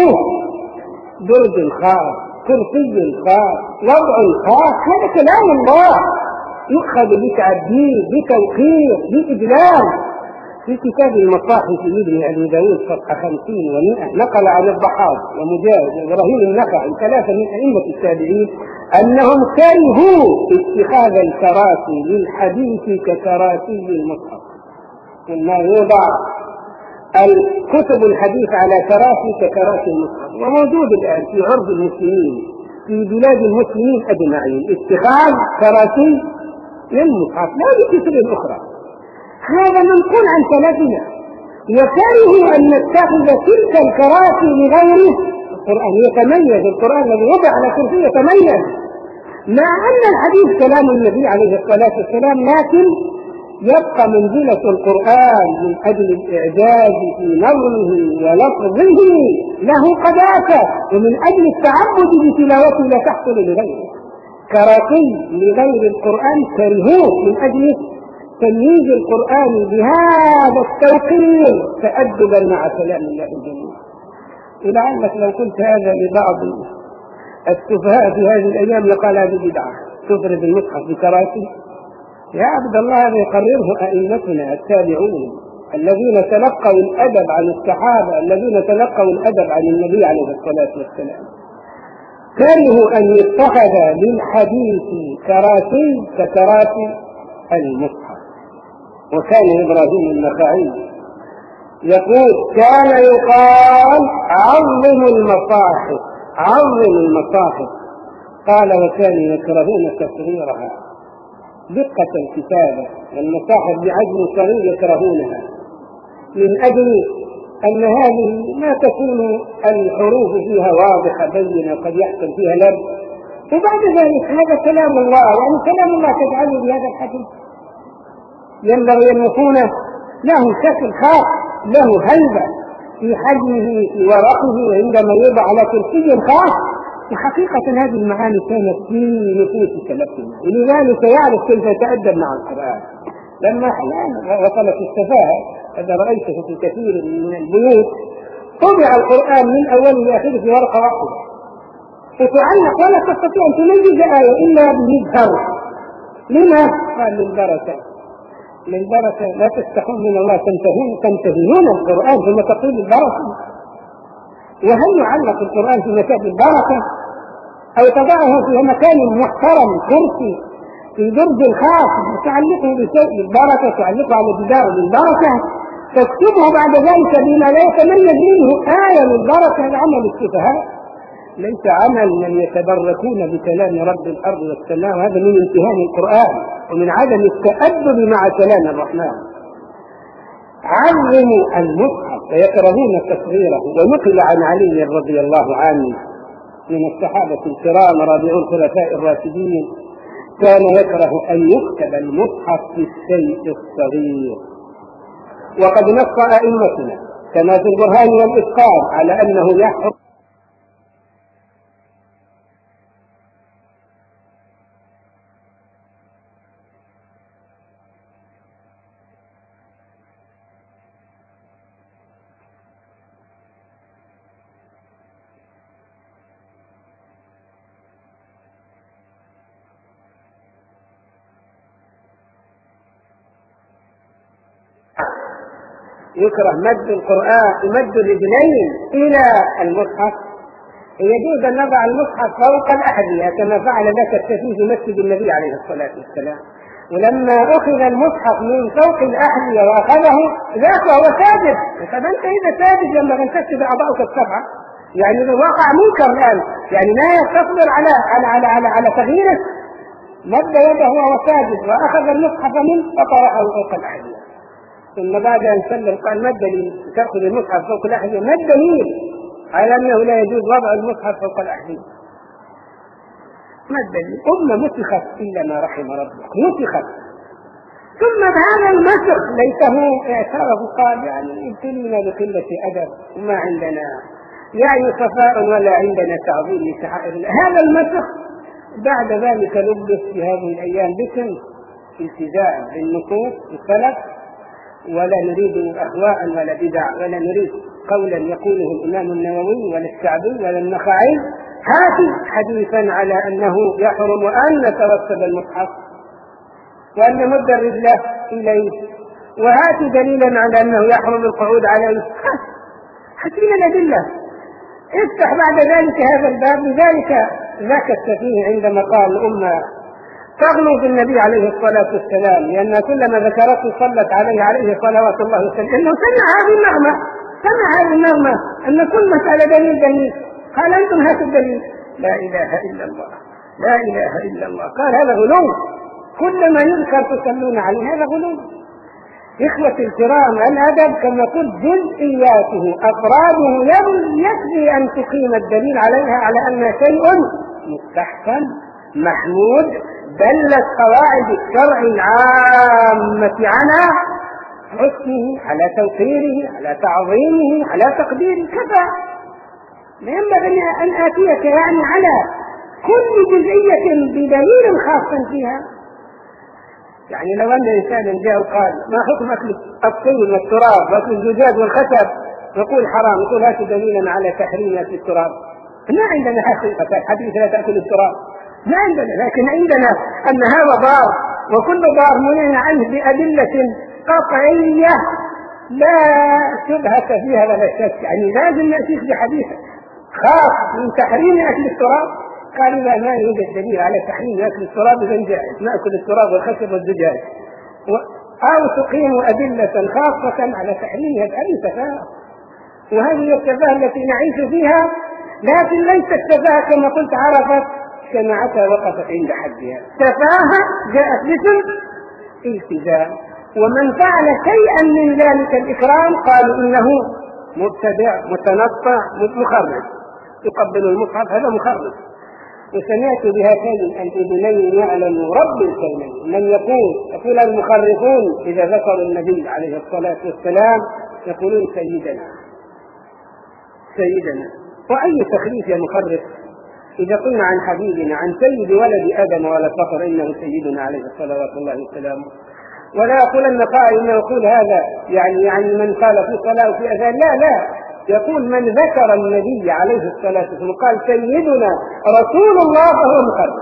درج خاص، كرسي خاص، وضع خاص. هذا كلام الله يؤخذ بتعديل بتوقير بإجلال. في كتاب المصاحف لابن أبي داود صفحة خمسين ومئة نقل عن الضحاك ومجاهد وإبراهيم النخعي ثلاثة من أئمة التابعين أنهم كرهوا اتخاذ الكراسي للحديث ككراسي المصحف. إنما يوضع الكتب الحديث على كراسي ككراسي المصحف. وموجود الآن في عرض المسلمين في بلاد المسلمين أجمعين اتخاذ كراسي للمصحف لا لكتب أخرى. هذا منقول عن سلفنا. وكرهوا أن نتخذ تلك الكراسي لغيره. القرآن يتميز، القرآن الذي وضع على كرسي يتميز، مع أن الحديث كلام النبي عليه الصلاة والسلام، لكن يبقى منزلة القرآن من أجل الإعجاز في نظمه ولفظه له قداسة، ومن أجل التعبد بتلاوته لا تحصل لغيره. كراسي لغير القرآن كرهوه من أجل تمييز القرآن بهذا التوقير تأدبا مع كلام الله الجميل. ولعلك لو قلت هذا لبعض السفهاء في هذه الأيام لقال هذه بدعة تفرد المصحف بكراسي. يا عبد الله هذا يقرره أئمتنا التابعون الذين تلقوا الأدب عن الصحابة الذين تلقوا الأدب عن النبي عليه الصلاة والسلام. كرهوا أن يتخذ للحديث كراسي ككراسي المصحف. وكان إبراهيم النخعي يقول: كان يقال عظم المصاحف عظم المصاحف. قال: وكانوا يكرهون تصغيرها، دقة الكتابة، المصاحف بعجم صغير يكرهونها من أجل أن هذه ما تكون الحروف فيها واضحة بينة وقد يحصل فيها لب، وبعد ذلك هذا كلام الله، يعني كلام الله تجعله بهذا الحجم، ينبغي أن يكون له شكل خاص، له هيبة في حجمه في ورقه وعندما يوضع على كرسي خاص. وحقيقة هذه المعاني كانت في نفوس سلفنا، ولذلك يعرف كيف يتأدب مع القرآن. لما أحيانا وصلت السفاهة، هذا رأيته في كثير من البيوت، طبع القرآن من أوله لآخره في ورقة واحدة وتعلق ولا تستطيع أن تميز آية إلا بمظهر. لما؟ قال للبركة، للبركة، لا تستحون من الله تنتهون تنتهون القرآن ثم تقول البركة. وهل يعلق القرآن في مكان البركة أو تضعه في مكان محترم كرسي في درج خاص تعلقه بشيء بالبركة، تعلقه على جدار بالبركة، تكتبه بعد ذلك بما لا يتميز منه آية للبركة؟ هذا عمل السفهاء، ليس عمل من يتبركون بكلام رب الأرض والسماء. هذا من امتهان القرآن ومن عدم التأدب مع كلام الرحمن. علموا المصحف فيكرهون تصغيره. ونقل عن علي رضي الله عنه من الصحابة الكرام رابع الخلفاء الراشدين كان يكره أن يكتب المصحف في الشيء الصغير. وقد نص أئمتنا كما في البرهان والإتقان على أنه يحرم يكره مد القرآن مد الرجلين إلى المصحف. يجوز أن نضع المصحف فوق الأحذية كما فعل ذاك السفيه في مسجد النبي عليه الصلاة والسلام. ولما أخذ المصحف من فوق الأحذية وأخذه ذاك وهو ساجد، فأنت إذا ساجد لما تنتشف أعضاؤك السبعة، يعني الواقع منكر الآن، يعني ما يستصبر على على على على, على تغييره. مد يده وهو ساجد وأخذ المصحف منه فطرحه فوق الأحذية، ثم بعد أن سلم قال ما الدليل تأخذ المصحف فوق الأحذية؟ ما الدليل على أنه لا يجوز وضع المصحف فوق الأحذية؟ ما الدليل؟ أمة مسخت إلا ما رحم ربك، مسخت. ثم بهذا المسخ ليته اعترف قال يعني ابتلينا بقلة أدب وما عندنا يعني صفاء ولا عندنا تعظيم لشعائر الله. هذا المسخ بعد ذلك لبس في هذه الأيام باسم التزام بالنصوص السلف، ولا نريد أهواء ولا بدع، ولا نريد قولا يقوله الإمام النووي ولا الشعبي ولا النخعي. هاتي حديثا على أنه يحرم أن نترتب المصحف وأن نمد الرجل إليه، وهاتي دليلا على أنه يحرم القعود عليه. حسين الأدلة. افتح بعد ذلك هذا الباب. لذلك ذاك السفيه عندما قال الأمة تغلو بالنبي عليه الصلاة والسلام لأن كلما ذكرته صلت عليه عليه صلوات الله وسلم، إنه سمع هذه النغمة، سمع هذه النغمة أن كل مسألة دليل دليل. قال أنتم هاتوا الدليل. لا إله إلا الله، لا إله إلا الله. قال هذا غلو، كلما يذكر تصلون عليه، هذا غلو. إخوة الكرام، الأدب كما قلت جزئياته أفراده يكفي أن تقيم الدليل عليها على أنها شيء مستحسن محمود دلت قواعد الشرع العامة على حسنه، على توقيره، على تعظيمه، على تقديره. كفى. لا ينبغي أن آتيك يعني على كل جزئية بدليل خاص فيها. يعني لو أن إنسانا جاء وقال ما حكم أكل الطين والتراب وأكل الزجاج والخشب، يقول حرام، يقول هات دليلا على تحريم أكل التراب. ما عندنا حقيقة حديث لا تأكل التراب، ما عندنا، لكن عندنا أن هذا ضار وكل ضار منهي عنه بأدلة قطعية لا شبهة فيها ولا شك. يعني لازم نأتيك بحديث خاص من تحريم أكل التراب. قال لا، ما يوجد دليل على تحريم أكل التراب إذن جائز نأكل التراب والخشب والزجاج، أو تقيم أدلة خاصة على تحريمها. هذه سفاهة، وهذه السفاهة التي نعيش فيها. لكن ليست سفاهة كما قلت عرفت سمعتها وقفت عند حدها. سفاهة جاءت باسم التزام، ومن فعل شيئا من ذلك الإكرام قالوا إنه مبتدع متنطع مخرج، يقبل المصحف هذا مخرج. وسمعت بهاتين الأذنين يعلم رب الكونين من يقول يقول المخرفون إذا ذكروا النبي عليه الصلاة والسلام يقولون سيدنا سيدنا. وأي تخريف يا مخرف إذا قلنا عن حبيبنا عن سيد ولد آدم ولا فخر إنه سيدنا عليه الصلاة والسلام. ولا يقول أن قائل يقول هذا يعني يعني من قال في صلاة وفي أذان، لا لا، يقول من ذكر النبي عليه الصلاة والسلام قال سيدنا رسول الله فهو مخرف.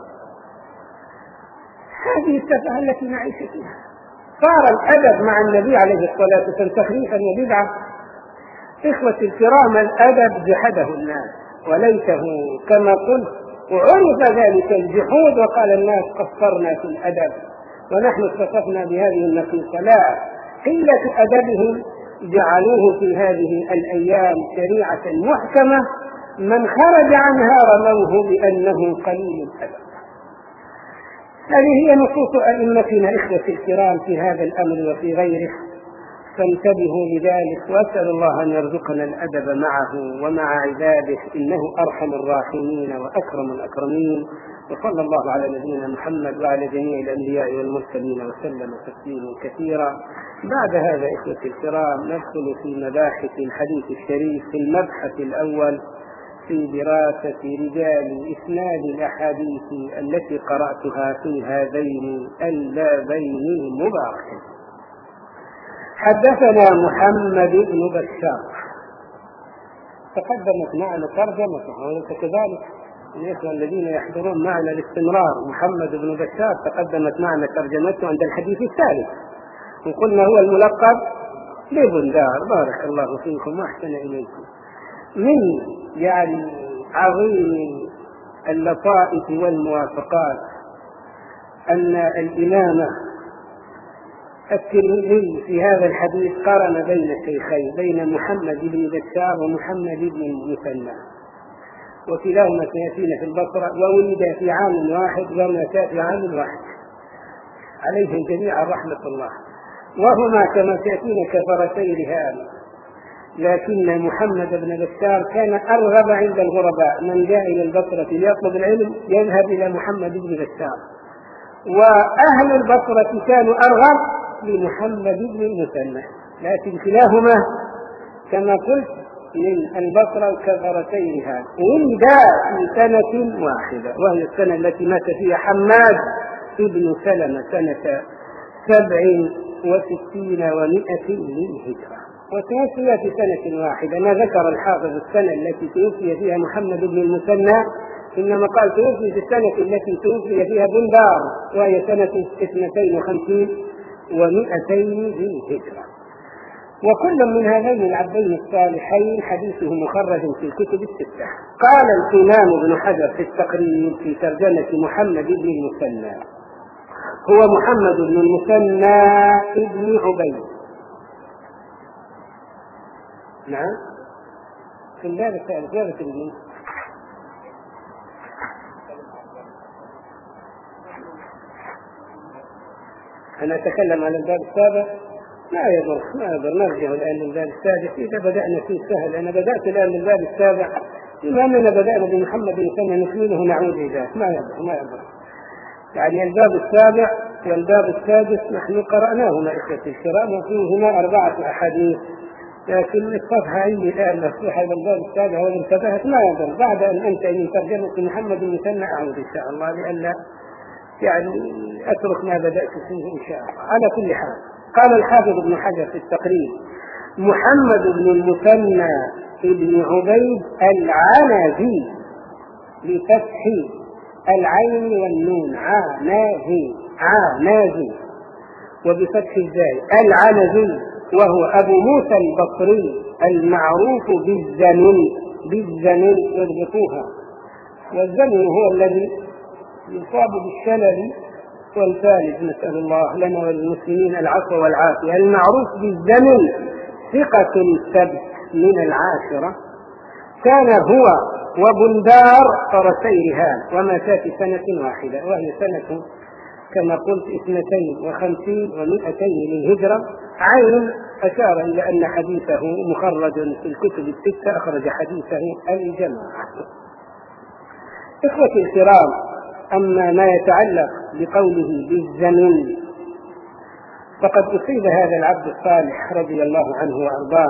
هذه السفاهة التي نعيش فيها. صار الأدب مع النبي عليه الصلاة والسلام تخريفا وبدعة. إخوة الكرام، الأدب جحده الناس وليته كما قلت، وعرف ذلك الجحود وقال الناس قصرنا في الأدب ونحن اتصفنا بهذه النقيصة. لا، قلة أدبهم جعلوه في هذه الأيام شريعة محكمة، من خرج عنها رموه بأنه قليل الأدب. هذه هي نصوص أئمتنا إخوة الكرام في هذا الأمر وفي غيره، فانتبهوا لذلك، وأسأل الله أن يرزقنا الأدب معه ومع عباده إنه أرحم الراحمين وأكرم الأكرمين. وصلى الله على نبينا محمد وعلى جميع الأنبياء والمرسلين وسلم تسليما كثيرا. بعد هذا إخوة الكرام ندخل في مباحث الحديث الشريف في المبحث الأول في دراسة رجال إسناد الأحاديث التي قرأتها في هذين البابين المباركين. حدثنا محمد بن بشار، تقدمت معنا ترجمته وليس كذلك الإخوة الذين يحضرون معنا الاستمرار. محمد بن بشار تقدمت معنا ترجمته عند الحديث الثالث، وقلنا هو الملقب لبندار. بارك الله فيكم وأحسن إليكم. من يعني عظيم اللطائف والموافقات أن الإمام الترمذي في هذا الحديث قارن بين الشيخين، بين محمد بن بشار ومحمد بن المثنى، وكلاهما سيأتينا في البصرة، وولد في عام واحد ومات في عام واحد، عليهم جميعا رحمة الله، وهما كما سيأتينا كفرسي رهان. لكن محمد بن بشار كان أرغب عند الغرباء، من جاء إلى البصرة ليطلب العلم يذهب إلى محمد بن بشار، وأهل البصرة كانوا أرغب لمحمد بن المثنى، لكن كلاهما كما قلت من البصرة كفرسي رهان. ولدا في سنة واحدة وهي السنة التي مات فيها حماد بن سلمة سنة سبع وستين ومائة للهجرة، وتوفي في سنة واحدة. ما ذكر الحافظ السنة التي توفي فيها محمد بن المثنى، إنما قال توفي في السنة التي توفي فيها بندار وهي سنة اثنتين وخمسين ومائتين للهجرة. وكل من هذين العبدين الصالحين حديثه مخرج في الكتب الستة. قال الإمام ابن حجر في التقريب في ترجمة محمد بن المثنى: هو محمد بن المثنى ابن عبيد. نعم، في الباب الثالث باب التلميذ. أنا أتكلم عن الباب السابع، ما يضر ما يضر نرجع الآن للباب السادس. إذا بدأنا فيه سهل، أنا بدأت الآن للباب السابع، بما أننا بدأنا بمحمد بن سنة نكمله نعود إليه، ما يضر ما يضر. يعني الباب السابع والباب السادس نحن قرأناهما إخوتي الكرام، وفيهما أربعة أحاديث، لكن الصفحة عندي الآن مفتوحة إلى الباب السابع وإن انتبهت ما يضر. بعد أن أنتهي من ترجمة محمد بن سنة أعود إن شاء الله، لأن يعني أترك ما بدأت فيه إن شاء الله. على كل حال، قال الحافظ ابن حجر في التقريب: محمد بن المثنى ابن عبيد العنزي، بفتح العين والنون، عنازي عنازي، وبفتح الزاي العنزي، وهو أبو موسى البصري المعروف بالزمن بالزمن يربطوها، والزمن هو الذي يصاب بالشلل والفالج، نسأل الله لنا وللمسلمين العفو والعافية. المعروف بالزمن ثقة السبت من العاشرة، كان هو وبندار فرسي رهان، ومات في سنة واحدة وهي سنة كما قلت اثنتين وخمسين ومئتين للهجرة، عين أشار إلى أن حديثه مخرج في الكتب الستة، أخرج حديثه الجماعة. إخوتي الكرام، أما ما يتعلق بقوله بالزمن فقد أصيب هذا العبد الصالح رضي الله عنه وأرضاه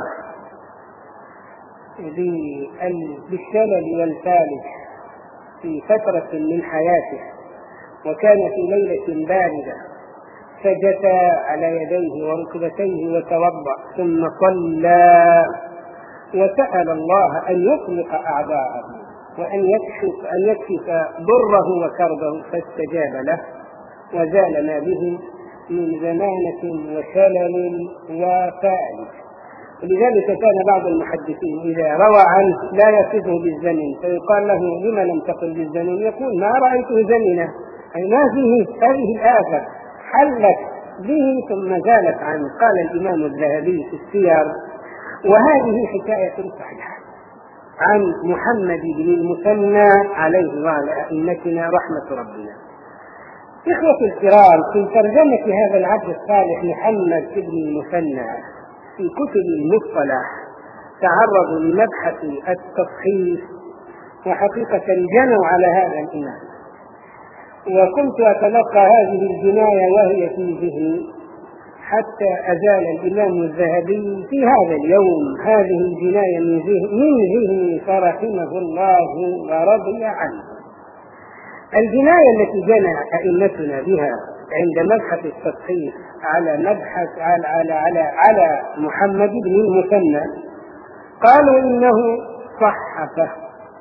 بالشلل والفالج في فترة من حياته، وكان في ليلة باردة فجثى على يديه وركبتيه وتوضأ ثم صلى وسأل الله أن يطلق أعداءه وأن يكشف أن يكشف ضره وكربه، فاستجاب له وزال ما به من زمانة وشلل وفالج. ولذلك كان بعض المحدثين إذا روى عنه لا يصفه بالزمن فيقال له لما لم تقل بالزمن؟ يقول ما رأيته زمنا، أي ما فيه هذه الآفة، حلت به ثم زالت عنه. قال الإمام الذهبي في السير: وهذه حكاية صحيحة عن محمد بن المثنى عليه وعلى أئمتنا رحمة ربنا. إخوة الكرام، في ترجمة هذا العبد الصالح محمد بن المثنى في كتب المصطلح تعرضوا لمبحث التصحيح، وحقيقة جنوا على هذا الإمام، وكنت أتلقى هذه الجناية وهي في ذهني حتى أزال الإمام الذهبي في هذا اليوم هذه الجناية من ذهني فرحمه الله ورضي عنه. الجناية التي جنى أئمتنا بها عند مبحث التصحيح على مبحث على على على, على محمد بن المثنى قالوا إنه صحف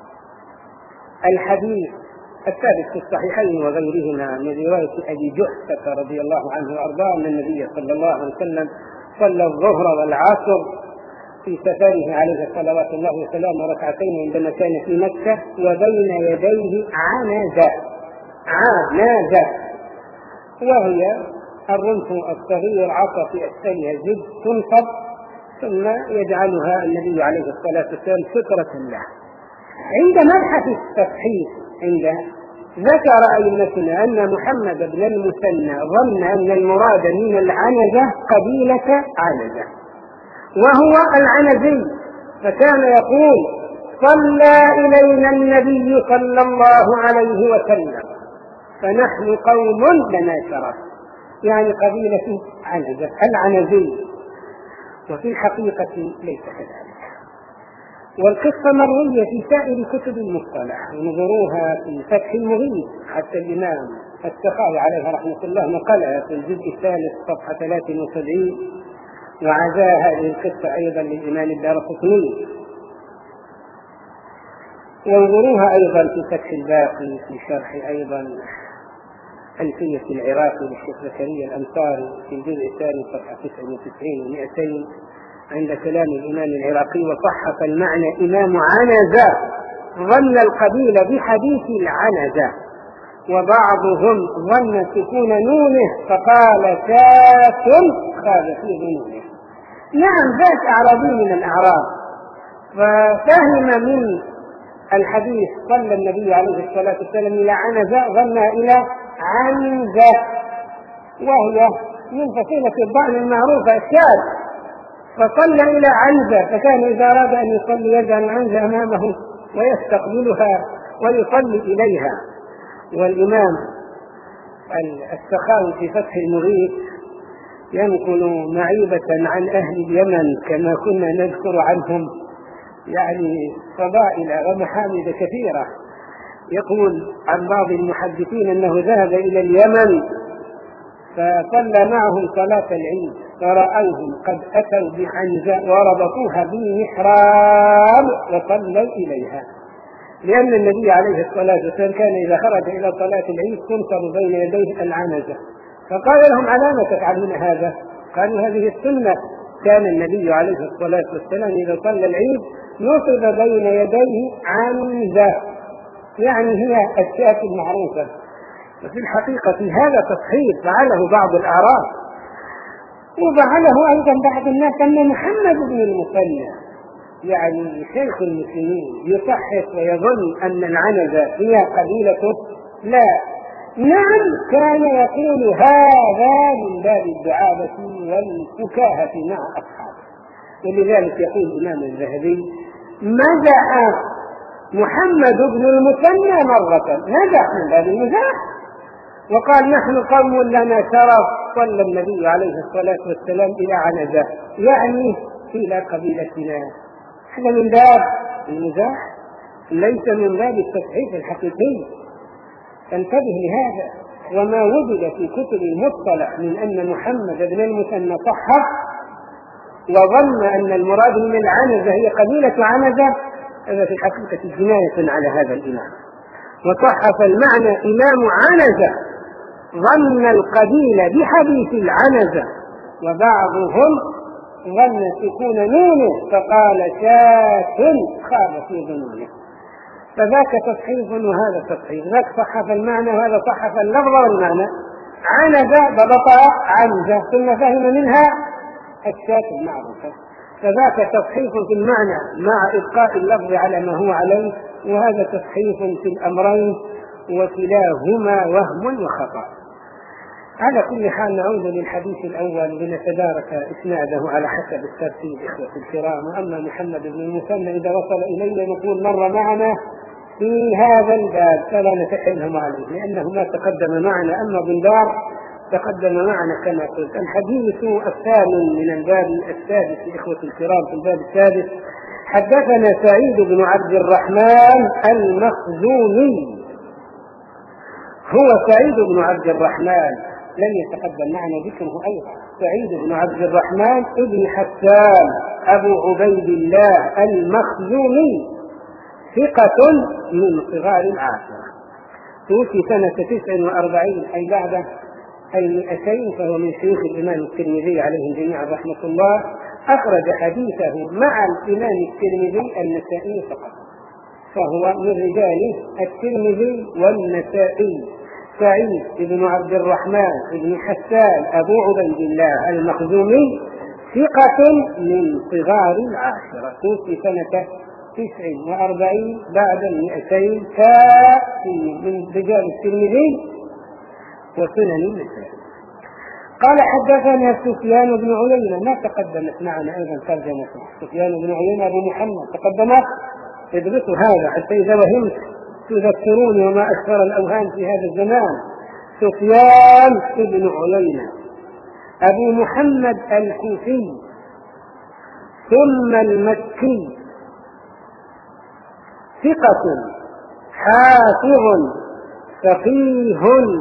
الحديث الثابت في الصحيحين وغيرهما من رواية أبي جحفة رضي الله عنه وأرضاه أن النبي صلى الله عليه وسلم صلى الظهر والعصر في سفره عليه صلوات الله وسلامه ركعتين عندما كان في مكة، وبين يديه عنزة عنزة وهي الرمح الصغير عصا في أسفلها زد تنصب ثم يجعلها النبي عليه الصلاة والسلام سترة له. عند مبحث التصحيح عند ذكر أئمتنا أن محمد بن المثنى ظن أن المراد من العنزة قبيلة عنزة وهو العنزي، فكان يقول: صلى إلينا النبي صلى الله عليه وسلم فنحن قوم لنا شرف، يعني قبيلة عنزة العنزي، وفي الحقيقة ليس كذلك. والقصة مروية في سائر كتب المصطلح، ونظروها في فتح المغيث حتى الإمام السخاوي عليه رحمة الله نقلها في الجزء الثالث صفحة ثلاثة وسبعين، وعزاها هذه القصة أيضا للإمام الدارقطني. وانظروها أيضا في فتح الباقي في شرح أيضا ألفية العراقي للشيخ زكريا الأنصاري في الجزء الثاني صفحة تسعة وتسعين ومئتين عند كلام الإمام العراقي: وصحف المعنى إمام عنزة ظن القبيلة بحديث العنزة، وبعضهم ظن سكون نونه فقال شاك خاب في ظنونه. نعم، ذات أعرابي من الأعراب ففهم من الحديث صلى النبي عليه الصلاة والسلام إلى عنزة ظنها إلى عنزة، وهي من فصيلة الضأن المعروفة الشاذ، فصلى إلى عنزة، فكان إذا أراد أن يصلي يجعل عنزة أمامه ويستقبلها ويصلي إليها. والإمام السخاوي في فتح المغيث ينقل معيبة عن أهل اليمن كما كنا نذكر عنهم يعني فضائل ومحامد كثيرة. يقول عن بعض المحدثين أنه ذهب إلى اليمن فصلى معهم صلاة العيد فرأوهم قد أتوا بعنزة وربطوها بالمحراب وصلوا إليها، لأن النبي عليه الصلاة والسلام كان إذا خرج إلى صلاة العيد تنصب بين يديه العنزة، فقال لهم: على ما تفعلون هذا؟ قالوا: هذه السنة، كان النبي عليه الصلاة والسلام إذا صلى العيد نصب بين يديه عنزة، يعني هي الشاة المعروفة. وفي الحقيقة هذا تصحيح فعله بعض الأعراب، وفعله أيضا بعض الناس، أن محمد بن المثنى يعني شيخ المسلمين يصحح ويظن أن العنزة هي قبيلته. لا، نعم كان يقول هذا من باب الدعابة والفكاهة مع أصحابه. ولذلك يقول الإمام الذهبي مدح محمد بن المثنى مرة، مدح من باب المزاح، وقال نحن قوم لنا شرف، صلى النبي عليه الصلاة والسلام إلى عنزة يعني إلى قبيلتنا. هذا من باب المزاح ليس من باب التصحيح الحقيقي. فانتبه لهذا. وما وجد في كتب المصطلح من أن محمد بن المثنى صحف وظن أن المراد من العنزة هي قبيلة عنزة، هذا في الحقيقة جناية على هذا الإمام. وصحف المعنى إمام عنزة ظن القبيلة بحديث العنزة، وبعضهم ظن سكون نونه فقال شاة خاب في ظنونه. فذاك تصحيف وهذا تصحيف، ذاك صحف المعنى وهذا صحف اللفظ والمعنى. عنزة ضبطها عنزة ثم فهم منها الشاة المعروفة، فذاك تصحيف في المعنى مع إبقاء اللفظ على ما هو عليه، وهذا تصحيف في الأمرين وكلاهما وهم وخطأ. على كل حال نعود للحديث الأول لنتدارك إسناده على حسب الترتيب إخوة الكرام. وأما محمد بن المثنى إذا وصل إلينا نقول مر معنا في هذا الباب فلا نتكلم عليه لأنه ما تقدم معنا. أما بندار تقدم معنا كما قلت. الحديث الثامن من الباب السادس إخوة الكرام في الباب السادس حدثنا سعيد بن عبد الرحمن المخزومي. هو سعيد بن عبد الرحمن لم يتقدم معنا ذكره أيضا. سعيد بن عبد الرحمن ابن حسان أبو عبيد الله المخزومي ثقة من صغار العاشرة، توفي سنة تسع وأربعين أي بعد أي مئتين، فهو من شيوخ الإمام الترمذي عليهم جميعا رحمة الله. أخرج حديثه مع الإمام الترمذي النسائي فقط، فهو من رجال الترمذي والنسائي. سعيد بن عبد الرحمن بن حسان أبو عبيد الله المخزومي ثقة من صغار العاشرة، توفي سنة تسع وأربعين بعد المئتين، كافي من رجال الترمذي وسنن النسائي. قال حدثنا سفيان بن عيينة، ما تقدمت معنا أيضا ترجمته. سفيان بن عيينة أبو محمد تقدمت، ادرسوا هذا حتى إذا وهمت تذكروني وما أكثر الأوهام في هذا الزمان. سفيان بن عيينة أبو محمد الكوفي ثم المكي، ثقة حافظ فقيه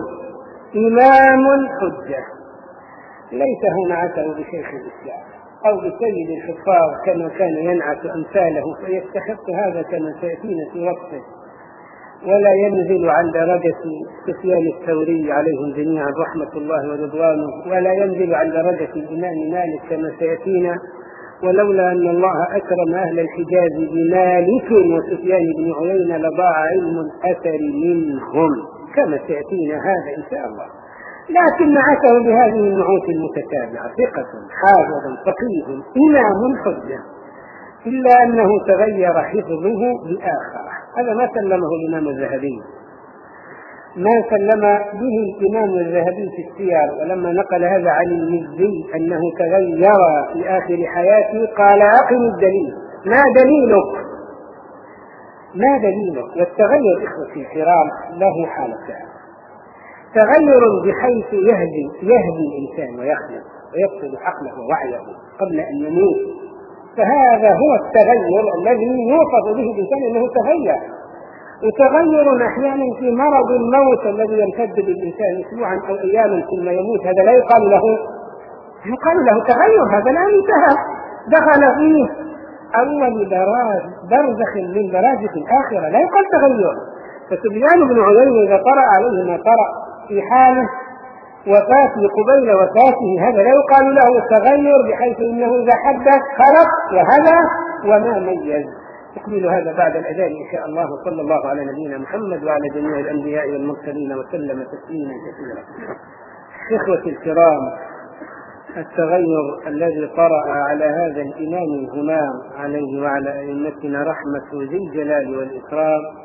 إمام حجة، ليس هو نعته بشيخ الإسلام أو بسيد الحفاظ كما كان ينعت أمثاله فيستحق هذا كما سيأتينا في وقته، ولا ينزل عن درجة سفيان الثوري عليهم جميعا رحمة الله ورضوانه، ولا ينزل عن درجة الإمام مالك كما سيأتينا. ولولا أن الله أكرم أهل الحجاز بمالك وسفيان بن عيينة لضاع علم الأثر منهم كما سيأتينا هذا إن شاء الله. لكن نعته بهذه النعوت المتتابعة، ثقة حافظ فقيه إمام حجة، إلا أنه تغير حفظه بآخر. هذا ما سلمه الإمام الذهبي، ما سلم به الإمام الذهبي في السير، ولما نقل هذا عن المزي أنه تغير في آخر حياته قال أقم الدليل، ما دليلك ما دليلك والتغير إخوتي الكرام له حالتان: تغير بحيث يهدي يهدي الإنسان ويخلق ويفقد عقله ووعيه قبل أن يموت، فهذا هو التغير الذي يوصف به الإنسان أنه تغير. وتغير أحيانا في مرض الموت الذي يمتد بالإنسان أسبوعا أو أياما ثم يموت، هذا لا يقال له يقال له تغير، هذا الآن انتهى، دخل فيه أول برزخ من برازخ الآخرة، لا يقال تغير. فسفيان بن عيينة إذا طرأ عليه ما طرأ في حاله وفاته قبيل وفاته هذا لا يقال له تغير، بحيث إنه إذا حدث خلق وهذا وما ميز. تكمل هذا بعد الأذان إن شاء الله. صلى الله على نبينا محمد وعلى جميع الأنبياء والمرسلين وسلم تسليما كثيرا. إخوتي الكرام، التغير الذي طرأ على هذا الإمام الهمام عليه وعلى أئمتنا رحمة ذي الجلال والإكرام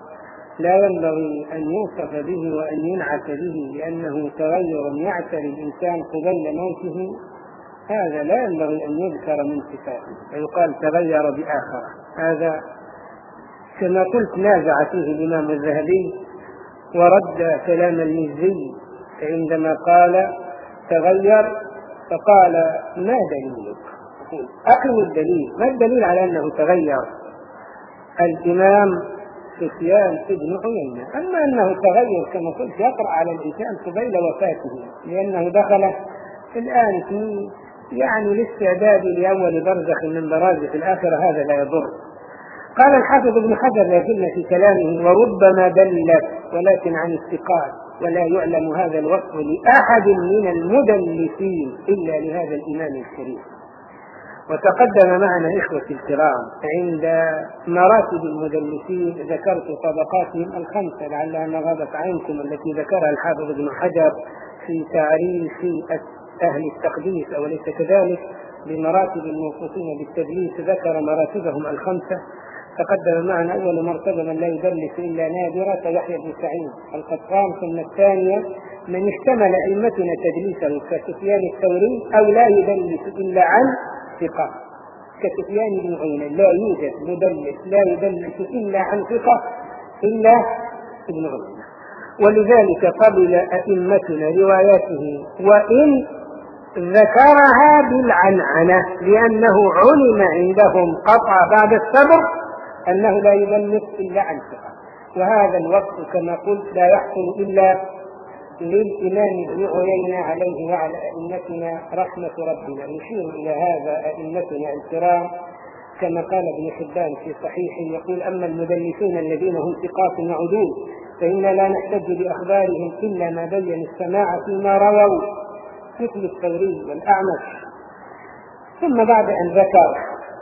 لا ينبغي أن يوصف به وأن ينعت به لأنه تغير يعتري الإنسان قبل موته، هذا لا ينبغي أن يذكر من صفاته ويقال تغير بآخر. هذا كما قلت نازع فيه الإمام الذهبي ورد كلام المزي عندما قال تغير، فقال ما دليلك؟ أقم الدليل، ما الدليل على أنه تغير؟ الإمام سفيان بن عيينة. أما أنه تغير كما قلت يقرأ على الإنسان قبيل وفاته، لأنه دخل الآن في يعني الاستعداد لأول برزخ من برازخ الآخرة، هذا لا يضر. قال الحافظ ابن حجر لكن في كلامه وربما دلت ولكن عن الثقات، ولا يعلم هذا الوصف لأحد من المدلسين إلا لهذا الإمام الكريم. وتقدم معنا إخوتي الكرام عند مراتب المدلسين ذكرت طبقاتهم الخمسة لعلها ما غابت عنكم، التي ذكرها الحافظ ابن حجر في تعريف أهل التقديس أو ليس كذلك بمراتب الموصوفين بالتدليس، ذكر مراتبهم الخمسة. تقدم معنا أول مرتبة من لا يدلس إلا نادرة يحيى بن سعيد القطان، ثم الثانية من اشتمل أئمتنا تدليسه كسفيان الثوري أو لا يدلس إلا عن ثقة كسفيان بن عيينة، لا يوجد مدلس لا يدلس إلا عن ثقة إلا ابن عيينة. ولذلك قبل أئمتنا رواياته وإن ذكرها بالعنعنة، لأنه علم عندهم قطع بعد الصبر أنه لا يدلس إلا عن ثقة. وهذا الوصف كما قلت لا يحصل إلا للإمام ابن عيينة عليه وعلى أئمتنا رحمة ربنا. نشير إلى هذا أئمتنا الكرام كما قال ابن حبان في صحيحه يقول أما المدلسون الذين هم ثقات وعدول فإنا لا نحتج بأخبارهم إلا ما بين السماع فيما رووا مثل الثوري والأعمش. ثم بعد أن ذكر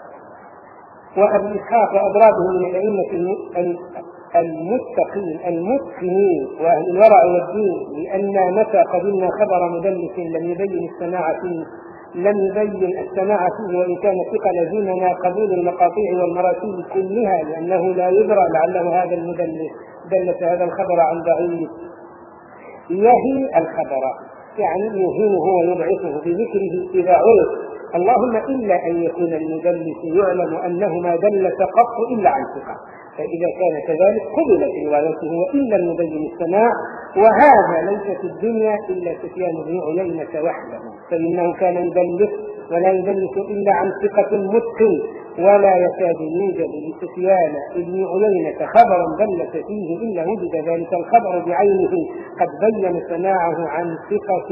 وأبي إسحاق وأضرابه من الأئمة المتقين المتقنين وأهل الورع والدين، لأن متى قبلنا خبر مدلس لم يبين السماع فيه لم يبين السماع فيه وإن كان ثقة لزمنا قبول المقاطيع والمراسيل كلها، لأنه لا يدرى لعله هذا المدلس دلس هذا الخبر عن ضعيف يهي الخبر، يعني يهينه ويضعفه بذكره إذا عرف، اللهم إلا أن يكون المدلس يعلم أنه ما دلس قط إلا عن ثقة، فإذا كان كذلك قبلت روايته وإن لم يبين السماع. وهذا ليس في الدنيا إلا سفيان بن عيينة وحده، فإنه كان يدلس ولا يدلس إلا عن ثقة متقن، ولا يكاد يوجد لسفيان بن عيينة خبر دلس فيه إلا وجد ذلك الخبر بعينه قد بين سماعه عن ثقة.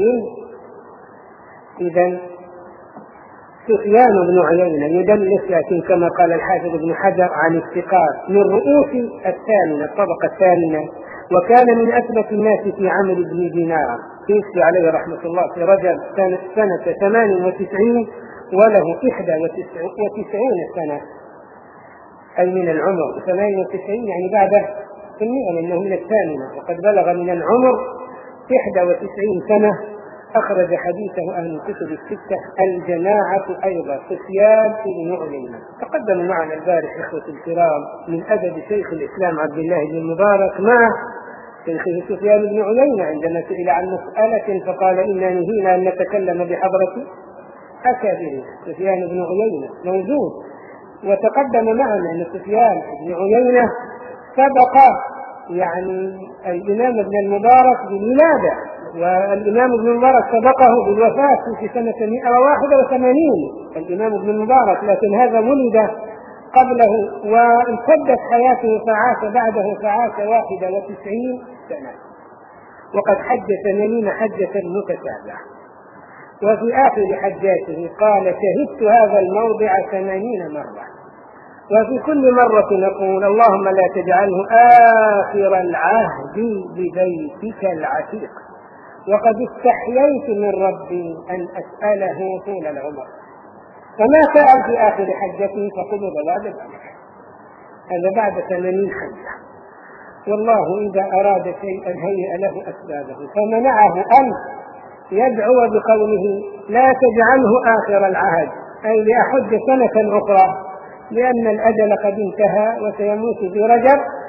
إذن سفيان بن عيينة يدلس لكن كما قال الحافظ ابن حجر عن الثقات من رؤوس الثامنة الطبقة الثامنة، وكان من أثبت الناس في عمرو بن دينار يوفي عليه رحمة الله في رجب سنة, سنة ثمان وتسعين وله إحدى وتسعين سنة أي من العمر، ثمان وتسعين يعني بعد المئة لأنه من الثامنة، وقد بلغ من العمر إحدى وتسعين سنة. أخرج حديثه أهل الكتب الستة الجماعة أيضا سفيان بن عيينة. تقدم معنا البارح إخوة الكرام من أدب شيخ الإسلام عبد الله بن المبارك مع شيخه سفيان بن عيينة عندما سئل عن مسألة فقال إنا نهينا أن نتكلم بحضرة أكابر سفيان بن عيينة موجود. وتقدم معنا أن سفيان بن عيينة سبق يعني الإمام ابن المبارك بالولادة، والإمام ابن المبارك سبقه بالوفاة في سنة مئة وواحد وثمانين الإمام ابن المبارك، لكن هذا ولد قبله وامتدت حياته فعاش بعده فعاش واحد وتسعين سنة، وقد حج ثمانين حجة متتابعة. وفي آخر حجاته قال شهدت هذا الموضع ثمانين مرة، وفي كل مرة نقول اللهم لا تجعله آخر العهد ببيتك العتيق، وقد استحييت من ربي أن أسأله طول العمر، فما سأل في آخر حجته فقبض بعد ذلك، هذا بعد ثمانين حجة. والله إذا أراد شيئا هيئ له أسبابه، فمنعه أن يدعو بقوله لا تجعله آخر العهد أي لأحج سنة أخرى، لأن الأجل قد انتهى وسيموت في رجب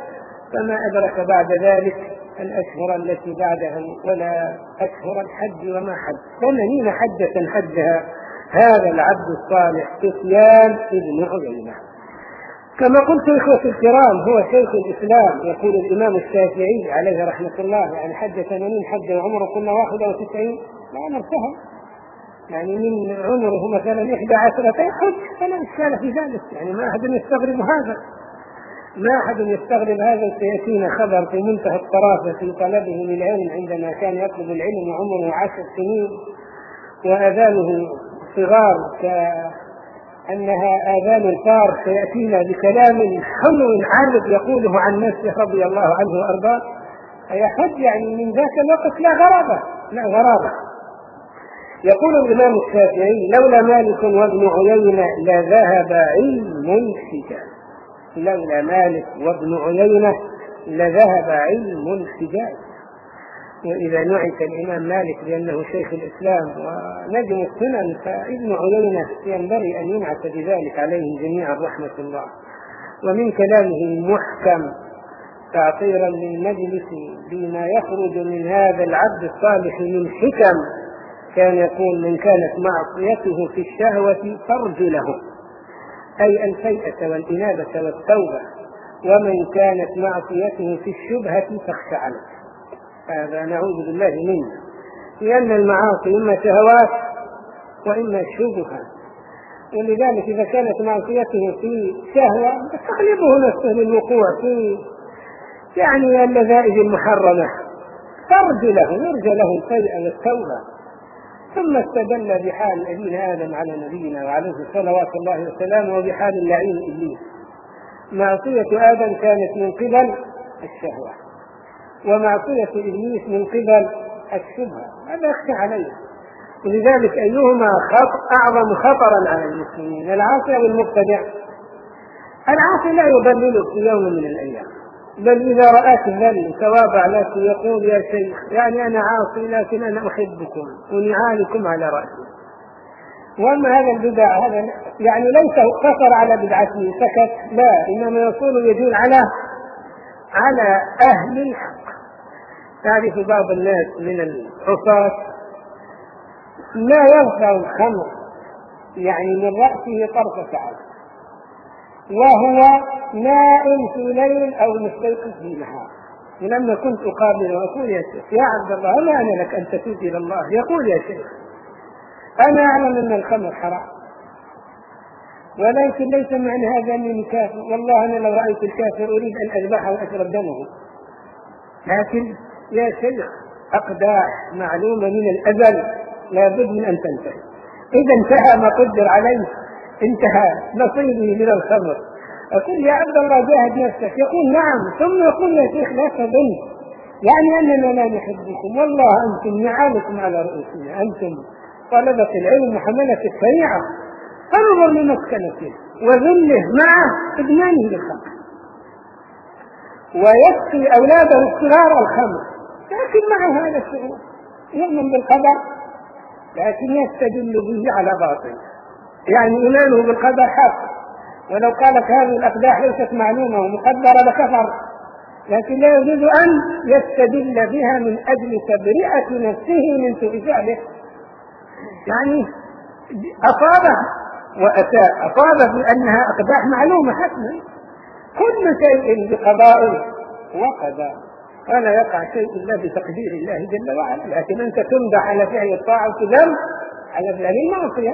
فما أدرك بعد ذلك الأشهر التي بعدها ولا أشهر الحج وما حج. ثمانين حجة حجها هذا العبد الصالح سفيان بن عيينة. كما قلت إخوة الكرام هو شيخ الإسلام. يقول الإمام الشافعي عليه رحمة الله يعني حج ثمانين حجة وعمره كنا واحد وتسعين، لا أمر سهل، يعني من عمره مثلا إحدى عشرة حج فلا إشكال في ذلك، يعني ما أحد يستغرب هذا، ما أحد يستغرب هذا. سيأتينا خبر في منتهى الطرافة في طلبه للعلم عندما كان يطلب العلم وعمره عشر سنين وآذانه صغار كأنها آذان الفار. سيأتينا بكلام حلو عرض يقوله عن نفسه رضي الله عنه وأرضاه. أي حج يعني من ذاك الوقت لا غرابة، لا غرابة. يقول الإمام الشافعي لولا مالك وابن عيينة لذهب علم الحجاز. لولا مالك وابن عيينة لذهب علم الحجاز. وإذا نعت الإمام مالك بأنه شيخ الإسلام ونجم السنن فابن عيينة ينبغي أن ينعت بذلك عليهم جميعا رحمة الله. ومن كلامه المحكم تعطيرا للمجلس بما يخرج من هذا العبد الصالح من حكم كان يقول من كانت معصيته في الشهوة فارج له، أي الفيئة والإنابة والتوبة، ومن كانت معصيته في الشبهة فاخشى عنه. هذا نعوذ بالله منه، لأن المعاصي إما شهوات وإما شبهة. ولذلك إذا كانت معصيته في شهوة تقلبه نفسه للوقوع في يعني اللذائذ المحرمة، فارج له، يرجى له الفيئة والتوبة. ثم استدل بحال أبينا آدم على نبينا وعليه صلوات الله وسلامه وبحال اللعين إبليس. معصية آدم كانت من قبل الشهوة، ومعصية إبليس من قبل الشبهة. هذا يخشى عليه. ولذلك أيهما خط أعظم خطرا على المسلمين، العاصي أو المبتدع؟ العاصي لا يضللك في يوم من الأيام، بل إذا رأت الذل تواضع لك يقول يا شيخ يعني أنا عاصي لكن أنا أحبكم ونعالكم على رأسي. وأما هذا البدع هذا يعني ليس اقتصر على بدعته سكت، لا، إنما يصول يدل على على أهل الحق. تعرف بعض الناس من العصاة لا يرفع الخمر يعني من رأسه طرف ساعة وهو نائم في ليل أو مستيقظ في نهار. ولما كنت أقابله وأقول يا شيخ يا عبد الله ما أنا لك أن تتوب إلى الله، يقول يا شيخ أنا أعلم أن الخمر حرام ولكن ليس معنى هذا أنني كافر، والله أنا لو رأيت الكافر أريد أن أذبحه وأشرب دمه. لكن يا شيخ أقداح معلومة من الأزل لابد من أن تنتهي، إذا انتهى ما قدر عليه انتهى نصيبه من الخمر. أقول يا عبد الله جاهد نفسك، يقول نعم، ثم يقول يا شيخ لا تظن يعني أننا لا نحبكم، والله أنتم نعالكم على رؤوسنا، أنتم طلبة العلم وحملة الشريعة، انظر لمسكنته وذله مع إدمانه للخمر ويسقي أولاده الصغار الخمر، لكن مع هذا الشعور يؤمن بالقدر لكن يستدل به على باطل، يعني إيمانه بالقدر حق، ولو قالت هذه الأقداح ليست معلومة ومقدرة لكفر، لكن لا يريد أن يستدل بها من أجل تبرئة نفسه من سوء فعله. يعني أصابه وأساء، أصابه بأنها أقداح معلومة حتما، كل شيء بقضاء وقدر ولا يقع شيء إلا بتقدير الله جل وعلا. لكن أنت تمدح على فعل الطاعة وتذم على فعل المعصية.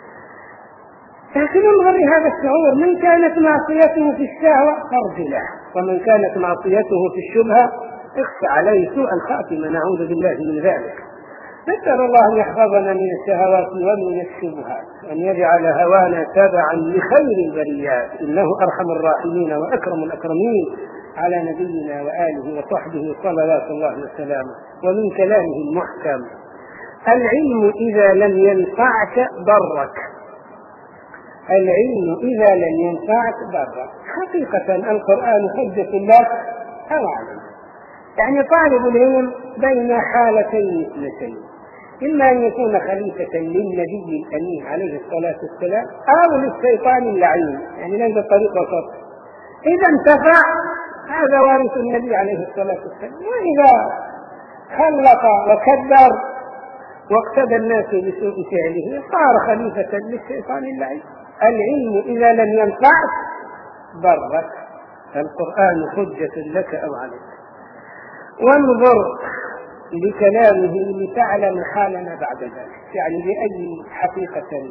لكن انظر لهذا الشعور، من كانت معصيته في الشهوة فارج له، ومن كانت معصيته في الشبهة اخشى عليه سوء الخاتمة، نعوذ بالله من ذلك. نسأل الله أن يحفظنا من الشهوات ومن الشبهات، وأن يجعل هوانا تبعا لخير البريات، إنه أرحم الراحمين وأكرم الأكرمين على نبينا وآله وصحبه صلوات الله وسلامه. ومن كلامه المحكم العلم إذا لم ينفعك ضرك، العلم إذا لم ينفعك ضرك. حقيقة القرآن حجة لك أو عليك، يعني طالب العلم بين حالتين اثنتين، إما أن يكون خليفة للنبي الأمين عليه الصلاة والسلام أو للشيطان اللعين، يعني ليس طريق وسط. إذا انتفع هذا وارث النبي عليه الصلاة والسلام. وإذا خلط وكبر واقتدى الناس بسوء فعله صار خليفة للشيطان اللعين. العلم إذا لم ينفعك ضرك. القرآن حجة لك أو عليك. وانظر لكلامه لتعلم حالنا بعد ذلك، يعني بأي حقيقة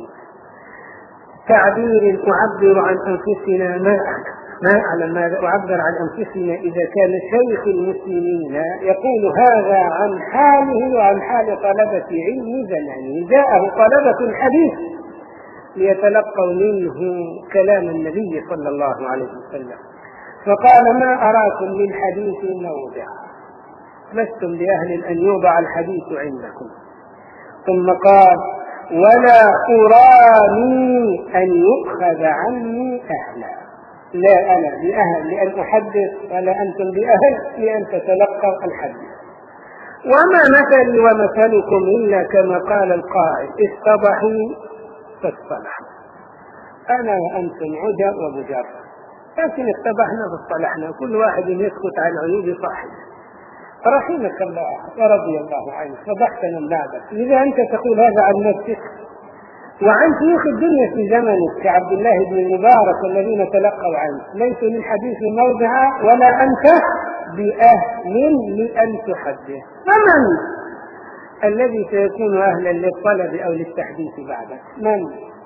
تعبير أعبر عن أنفسنا ما ما أعلم ماذا أعبر عن أنفسنا إذا كان شيخ المسلمين يقول هذا عن حاله وعن حال طلبة علم زمانه. جاءه طلبة الحديث ليتلقوا منه كلام النبي صلى الله عليه وسلم، فقال ما أراكم للحديث موضع، لستم بأهل أن يوضع الحديث عندكم. ثم قال ولا أراني أن يؤخذ عني أهلا، لا أنا بأهل لأن أحدث ولا أنتم بأهل لأن تتلقوا الحديث. وما مثلي ومثلكم إلا كما قال القائل اتضحوا فاصطلحوا، أنا وأنتم عجر وبجر، لكن اتضحنا فاصطلحنا، كل واحد يسكت عن عيوب صاحبه. رحمك الله ورضي الله عنك فضحتنا بعدك. إذا أنت تقول هذا عن نفسك وعن شيوخ الدنيا في زمنك كعبد الله بن المبارك الذين تلقوا عنه ليسوا للحديث موضعا ولا أنت بأهل لأن تحدث، فمن الذي سيكون أهلا للطلب أو للتحديث بعدك؟ من؟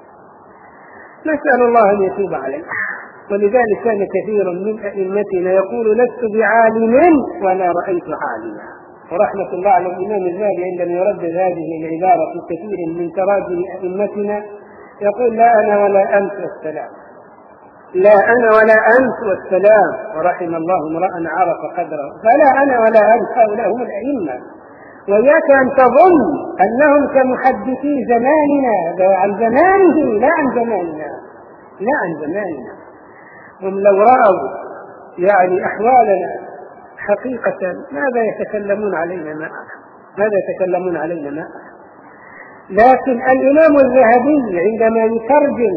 نسأل الله أن يتوب عليك. ولذلك كان كثير من أئمتنا يقول لست بعالم ولا رأيت عالما. ورحمة الله على الإمام الذهبي عندما يردد هذه العبارة في كثير من تراجم أئمتنا يقول لا أنا ولا أنت والسلام، لا أنا ولا أنت والسلام. ورحم الله امرأ عرف قدره. فلا أنا ولا أنت، هؤلاء هم الأئمة. وإياك أن تظن أنهم كمحدثي زماننا، عن زمانه لا عن زماننا، لا عن زماننا. هم لو رأوا يعني أحوالنا حقيقة ماذا يتكلمون علينا ما ماذا يتكلمون علينا ما لكن الإمام الذهبي عندما يترجم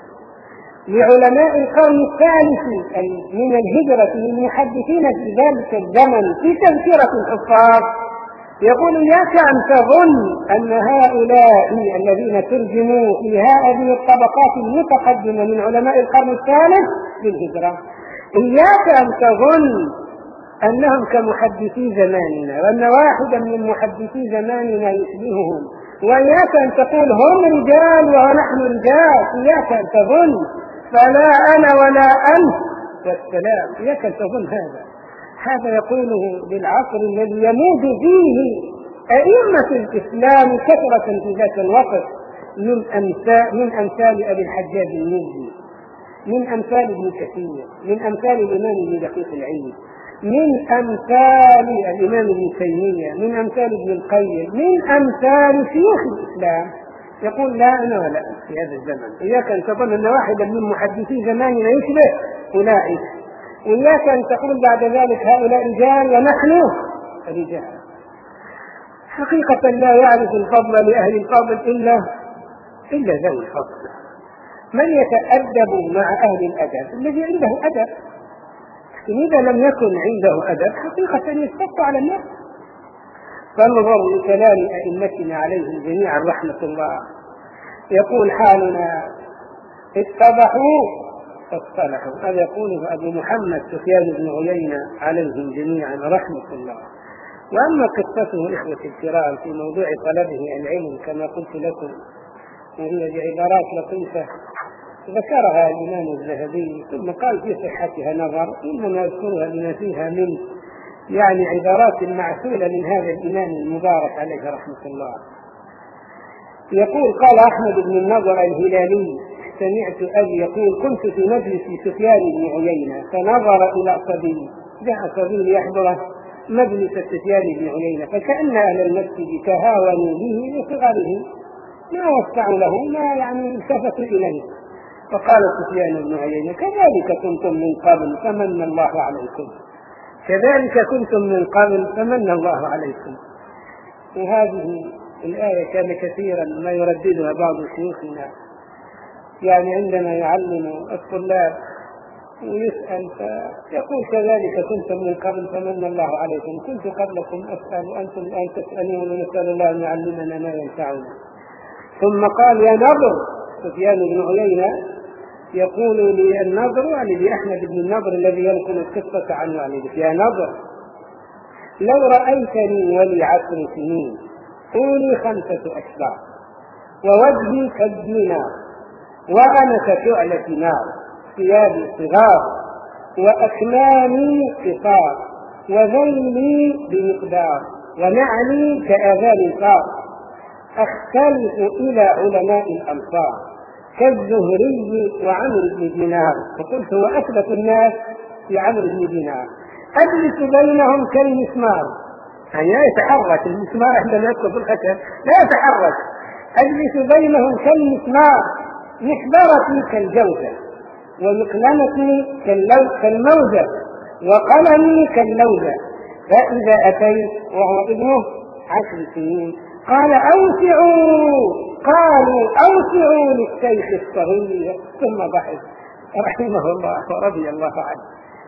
لعلماء القرن الثالث من الهجرة للمحدثين في ذلك الزمن في تذكرة الحفاظ يقول إياك أن تظن أن هؤلاء الذين ترجموا في هذه الطبقات المتقدمة من علماء القرن الثالث للهجرة، إياك أن تظن أنهم كمحدثي زماننا وأن واحدا من محدثي زماننا يشبههم، وإياك أن تقول هم رجال ونحن رجال، إياك أن تظن. فلا أنا ولا أنت والسلام، إياك أن تظن هذا. هذا يقوله بالعصر الذي يموت فيه أئمة الإسلام كثرة في ذاك الوقت من أمثال من أمثال أبي الحجاج المزي، من أمثال ابن كثير، من أمثال الإمام ابن دقيق العيد، من أمثال الإمام ابن تيمية، من أمثال ابن القيم، من أمثال شيوخ الإسلام. يقول لا أنا ولا أنت في هذا الزمن. إياك أن تظن أن واحدا من محدثي زماننا يشبه أولئك، وإياك أن تقول بعد ذلك هؤلاء رجال ونحن رجال. حقيقة لا يعرف الفضل لأهل الفضل إلا إلا ذوي الفضل. من يتأدب مع أهل الأدب؟ الذي عنده أدب. إذا لم يكن عنده أدب حقيقة يستقطع على الناس. فانظر لكلام أئمتنا عليهم جميعا رحمة الله. يقول حالنا اتضحوا فاصطلحوا، هذا يقوله أبو محمد سفيان بن عيينة عليهم جميعا رحمة الله. وأما قصته إخوة الكرام في موضوع طلبه العلم كما قلت لكم وهي بعبارات لطيفة ذكرها الإمام الذهبي ثم قال في صحتها نظر، إنما يذكرها لما فيها من يعني عبارات معسولة من هذا الإمام المبارك عليه رحمة الله. يقول قال أحمد بن النضر الهلالي سمعت أبي يقول كنت في مجلس سفيان بن عيينة فنظر إلى صبي، جاء صبي ليحضره مجلس سفيان بن عيينة، فكأن أهل المسجد تهاونوا به لصغره ما وسعوا له ما يعني التفتوا إليه. فقال سفيان بن عيينة كذلك كنتم من قبل فمن الله عليكم، كذلك كنتم من قبل فمن الله عليكم. وهذه الآية كان كثيرا ما يرددها بعض شيوخنا، يعني عندما يعلم الطلاب ويسأل فيقول كذلك كنتم من قبل فمن الله عليكم، كنت قبلكم أسأل وأنتم الآن تسألون، ونسأل الله أن يعلمنا ما ينفعنا. ثم قال يا نضر، سفيان بن عيينة يقول لي النضر يعني لأحمد بن النضر الذي ينقل القصة عن والده: يا نضر لو رأيتني ولي عشر سنين طولي خمسة أشبار ووجهي كالدينار وأنا كشعلة نار، ثيابي صغار وأكمامي قصار وذيلي بمقدار ونعلي كآذان صار، أختلف إلى علماء الأمصار كالزهري وعمرو بن دينار. فقلت هو أثبت الناس في عمرو بن دينار، أجلس بينهم كالمسمار، يعني لا يتحرك المسمار عندما يدخل في الخشب لا يتحرك، أجلس بينهم كالمسمار، محبرتي كالجوزة ومقلمتي كالموزة وقلمي كاللوزة. فإذا أتيت وهو ابنه عشر سنين قال أوسعوا، قالوا أوسعوا للشيخ الصغير، ثم ضحك رحمه الله ورضي الله عنه.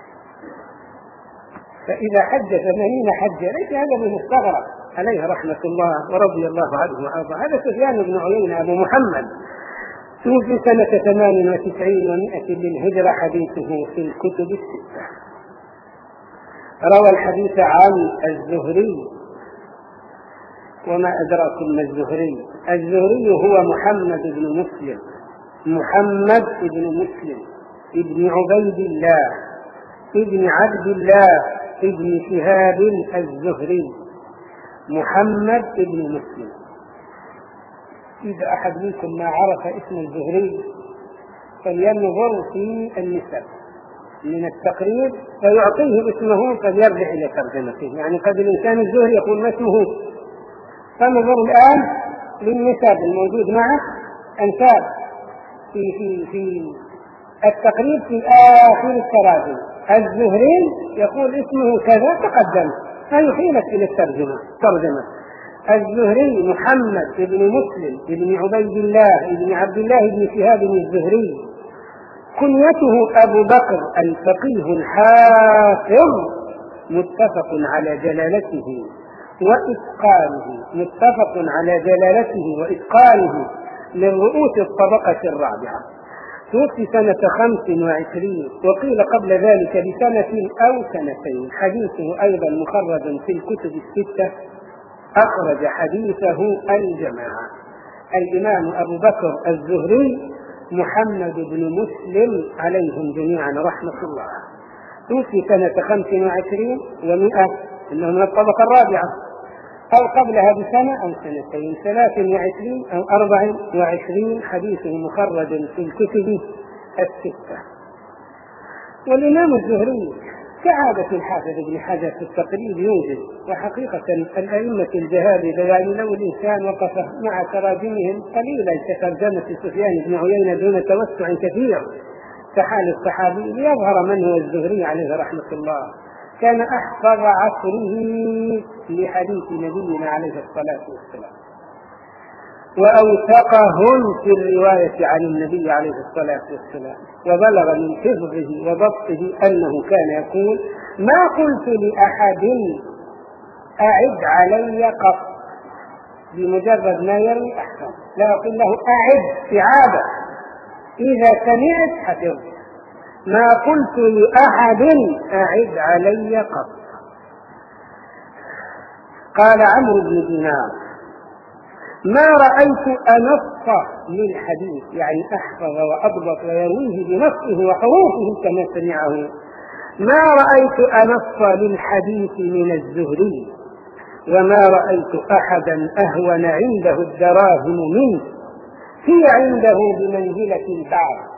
فإذا حج ثمانين حجة ليس هذا بمستغرب، عليه رحمة الله ورضي الله عنه وأرضاه. هذا سفيان بن عيينة أبو محمد، توفي سنة ثمان وتسعين ومائة للهجرة، حديثه في الكتب الستة. روى الحديث عن الزهري، وما أدراكم ما الزهري؟ الزهري هو محمد بن مسلم، محمد بن مسلم ابن عبيد الله ابن عبد الله ابن شهاب الزهري، محمد بن مسلم. إذا أحد منكم ما عرف اسم الزهري فلينظر في النسب من التقريب فيعطيه اسمه فليرجع إلى ترجمته. يعني قد الإنسان الزهري يقول ما اسمه، فنظر الآن للنسب الموجود معه أنساب في في في التقريب في آخر التراجم. الزهري يقول اسمه كذا تقدم فيحيلك إلى الترجمة ترجمة. الزهري محمد بن مسلم بن عبيد الله بن عبد الله بن شهاب الزهري، كنيته أبو بكر الفقيه الحافظ، متفق على جلالته وإتقانه متفق على جلالته وإتقانه من رؤوس الطبقة الرابعة، توفي سنة خمس وعشرين، وقيل قبل ذلك بسنة أو سنتين. حديثه أيضا مخرج في الكتب الستة، أخرج حديثه الجماعة. الإمام أبو بكر الزهري محمد بن مسلم عليهم جميعا رحمة الله، توفي سنة خمس وعشرين ومئة، إنه من الطبقة الرابعة، أو قبلها بسنة أو سنتين، ثلاث وعشرين أو أربع وعشرين. حديثه مخرج في الكتب الستة. والإمام الزهري كعادة الحافظ ابن حجر في التقريب يوجد، وحقيقة الأئمة الجهابذة يعني لو الإنسان وقف مع تراجمهم قليلا كترجمة سفيان بن عيينة دون توسع كثير كحال الصحابي ليظهر من هو الزهري عليه رحمة الله. كان أحفظ عصره لحديث نبينا عليه الصلاة والسلام، وأوثقهم في الرواية عن النبي عليه الصلاة والسلام، وبلغ من حفظه وضبطه أنه كان يقول: ما قلت لأحد أعد علي قط، بمجرد ما يروي أحفظ، لا أقول له أعد إعادة، إذا سمعت حفظت، ما قلت لأحد أعد علي قط. قال عمرو بن دينار: ما رأيت أنص للحديث، يعني أحفظ وأضبط ويرويه بنصه وحروفه كما سمعه، ما رأيت أنص للحديث من الزهري، وما رأيت أحدا أهون عنده الدراهم منه، هي عنده بمنزلة البعض،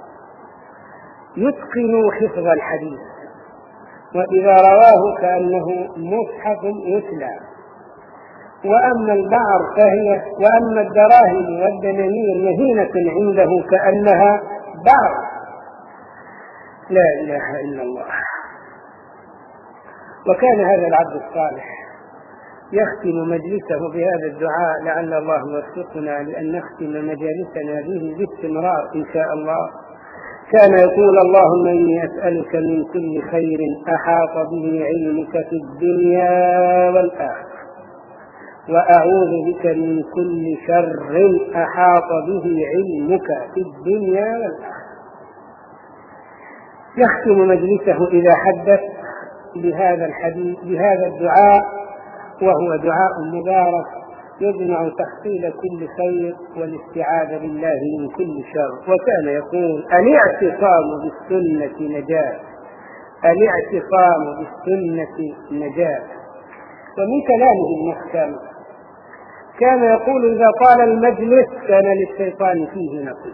يتقن حفظ الحديث، وإذا رواه كأنه مصحف يتلى. وأما البعر فهي وأما الدراهم والدنانير مهينة عنده كأنها بعر. لا إله إلا الله. وكان هذا العبد الصالح يختم مجلسه بهذا الدعاء: لعل الله يوفقنا لأن نختم مجالسنا به باستمرار إن شاء الله. كان يقول اللهم إني أسألك من كل خير أحاط به علمك في الدنيا والآخرة، وأعوذ بك من كل شر أحاط به علمك في الدنيا والآخرة. يختم مجلسه إذا حدث بهذا الحديث بهذا الدعاء، وهو دعاء مبارك يجمع تحصيل كل خير والاستعاذة بالله من كل شر. وكان يقول الاعتصام بالسنة نجاة، الاعتصام بالسنة نجاة. ومن كلامه المحكم كان يقول إذا طال المجلس كان للشيطان فيه نصيب.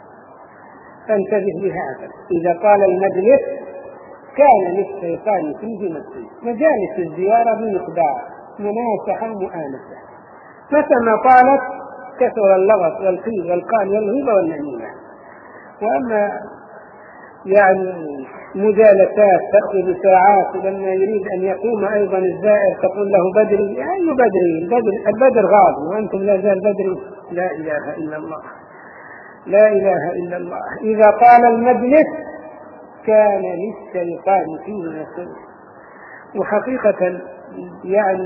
فانتبه لهذا، إذا طال المجلس كان للشيطان فيه نصيب. مجالس الزيارة بمقدار مناسحة مؤانسة، متى ما طالت كثر اللغط والقيل والقال والغيبة والنميمة. وأما يعني مجالسات تأخذ ساعات، لما يريد أن يقوم أيضا الزائر تقول له بدري، أي بدري؟ البدر, البدر غاب وأنتم لا زال بدري. لا إله إلا الله، لا إله إلا الله. إذا طال المجلس كان للشيطان فيه نصيب. وحقيقة يعني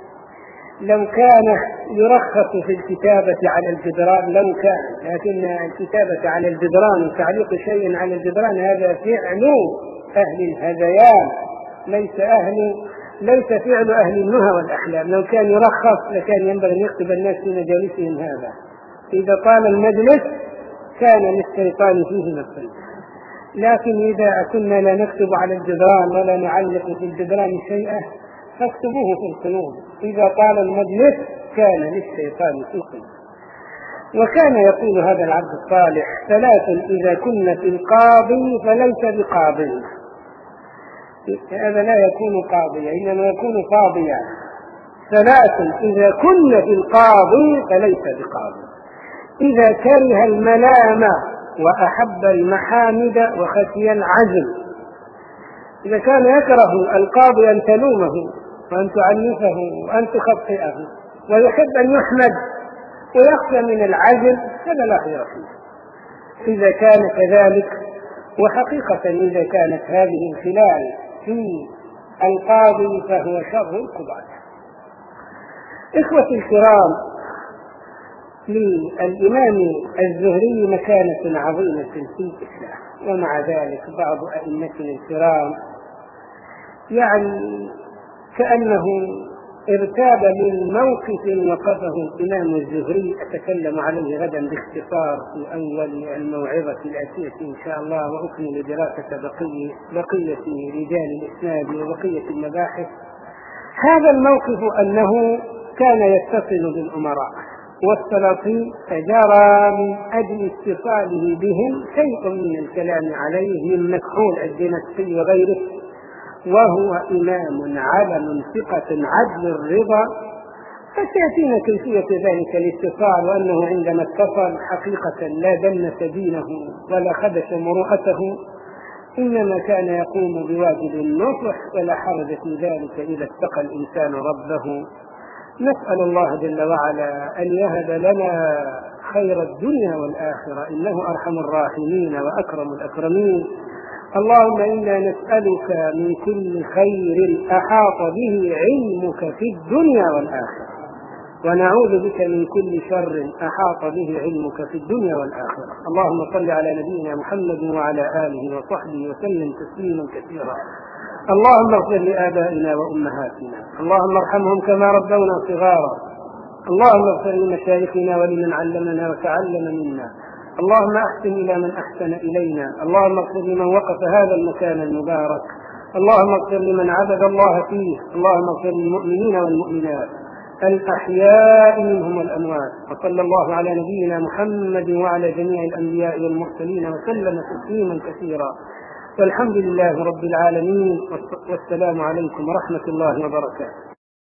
لو كان يرخص في الكتابة على الجدران لو كان، لكن الكتابة على الجدران وتعليق شيء على الجدران هذا فعل أهل الهذيان، ليس أهل ليس فعل أهل النهى والأحلام. لو كان يرخص لكان ينبغي أن يكتب الناس في مجالسهم هذا. إذا طال المجلس كان للشيطان فيه نصيب. لكن إذا كنا لا نكتب على الجدران ولا نعلق في الجدران شيئا فاكتبوه في القلوب. إذا طال المجلس كان للشيطان في القلوب. وكان يقول هذا العبد الصالح ثلاث إذا كنا في القاضي فليس بقاضي. هذا لا يكون قاضيا إنما يكون قاضيا. ثلاث إذا كنا في القاضي فليس بقاضي: إذا كره الملام وأحب المحامد وخشي العزل. إذا كان يكره القاضي أن تلومه وأن تعنفه وأن تخطئه، ويحب أن يحمد ويخشى من العزل، هذا لا خير فيه. إذا كان كذلك، وحقيقة إذا كانت هذه الخلال في القاضي فهو شر القضاة. إخوتي الكرام، للإمام الزهري مكانة عظيمة في الإسلام، ومع ذلك بعض أئمتنا الكرام يعني كأنه ارتاب من موقف وقفه الإمام الزهري. أتكلم عليه غدا باختصار في أول الموعظة الآتية إن شاء الله، وأكمل دراسة بقية, بقية رجال الإسناد وبقية المباحث. هذا الموقف أنه كان يتصل بالأمراء والسلاطين، فجرى من أجل اتصاله بهم شيء من الكلام عليه من مكحول الدمشقي وغيره، وهو إمام علم ثقة عدل الرضا. فسيأتينا كيفية ذلك الاتصال، وأنه عندما اتصل حقيقة لا دنس دينه ولا خدش مروءته، إنما كان يقوم بواجب النصح، ولا حرج في ذلك إذا اتقى الإنسان ربه. نسأل الله جل وعلا أن يهب لنا خير الدنيا والآخرة، إنه أرحم الراحمين وأكرم الأكرمين. اللهم إنا نسألك من كل خير أحاط به علمك في الدنيا والآخرة، ونعوذ بك من كل شر أحاط به علمك في الدنيا والآخرة. اللهم صل على نبينا محمد وعلى آله وصحبه وسلم تسليما كثيرا. اللهم اغفر لآبائنا وأمهاتنا، اللهم ارحمهم كما ربونا صغارا. اللهم اغفر لمشايخنا ولمن علمنا وتعلم منا. اللهم أحسن إلى من أحسن إلينا. اللهم اغفر لمن وقف هذا المكان المبارك. اللهم اغفر لمن عبد الله فيه. اللهم اغفر للمؤمنين والمؤمنات الأحياء منهم والأموات. وصلى الله على نبينا محمد وعلى جميع الأنبياء والمرسلين وسلم تسليما كثيرا. والحمد لله رب العالمين، والسلام عليكم ورحمة الله وبركاته.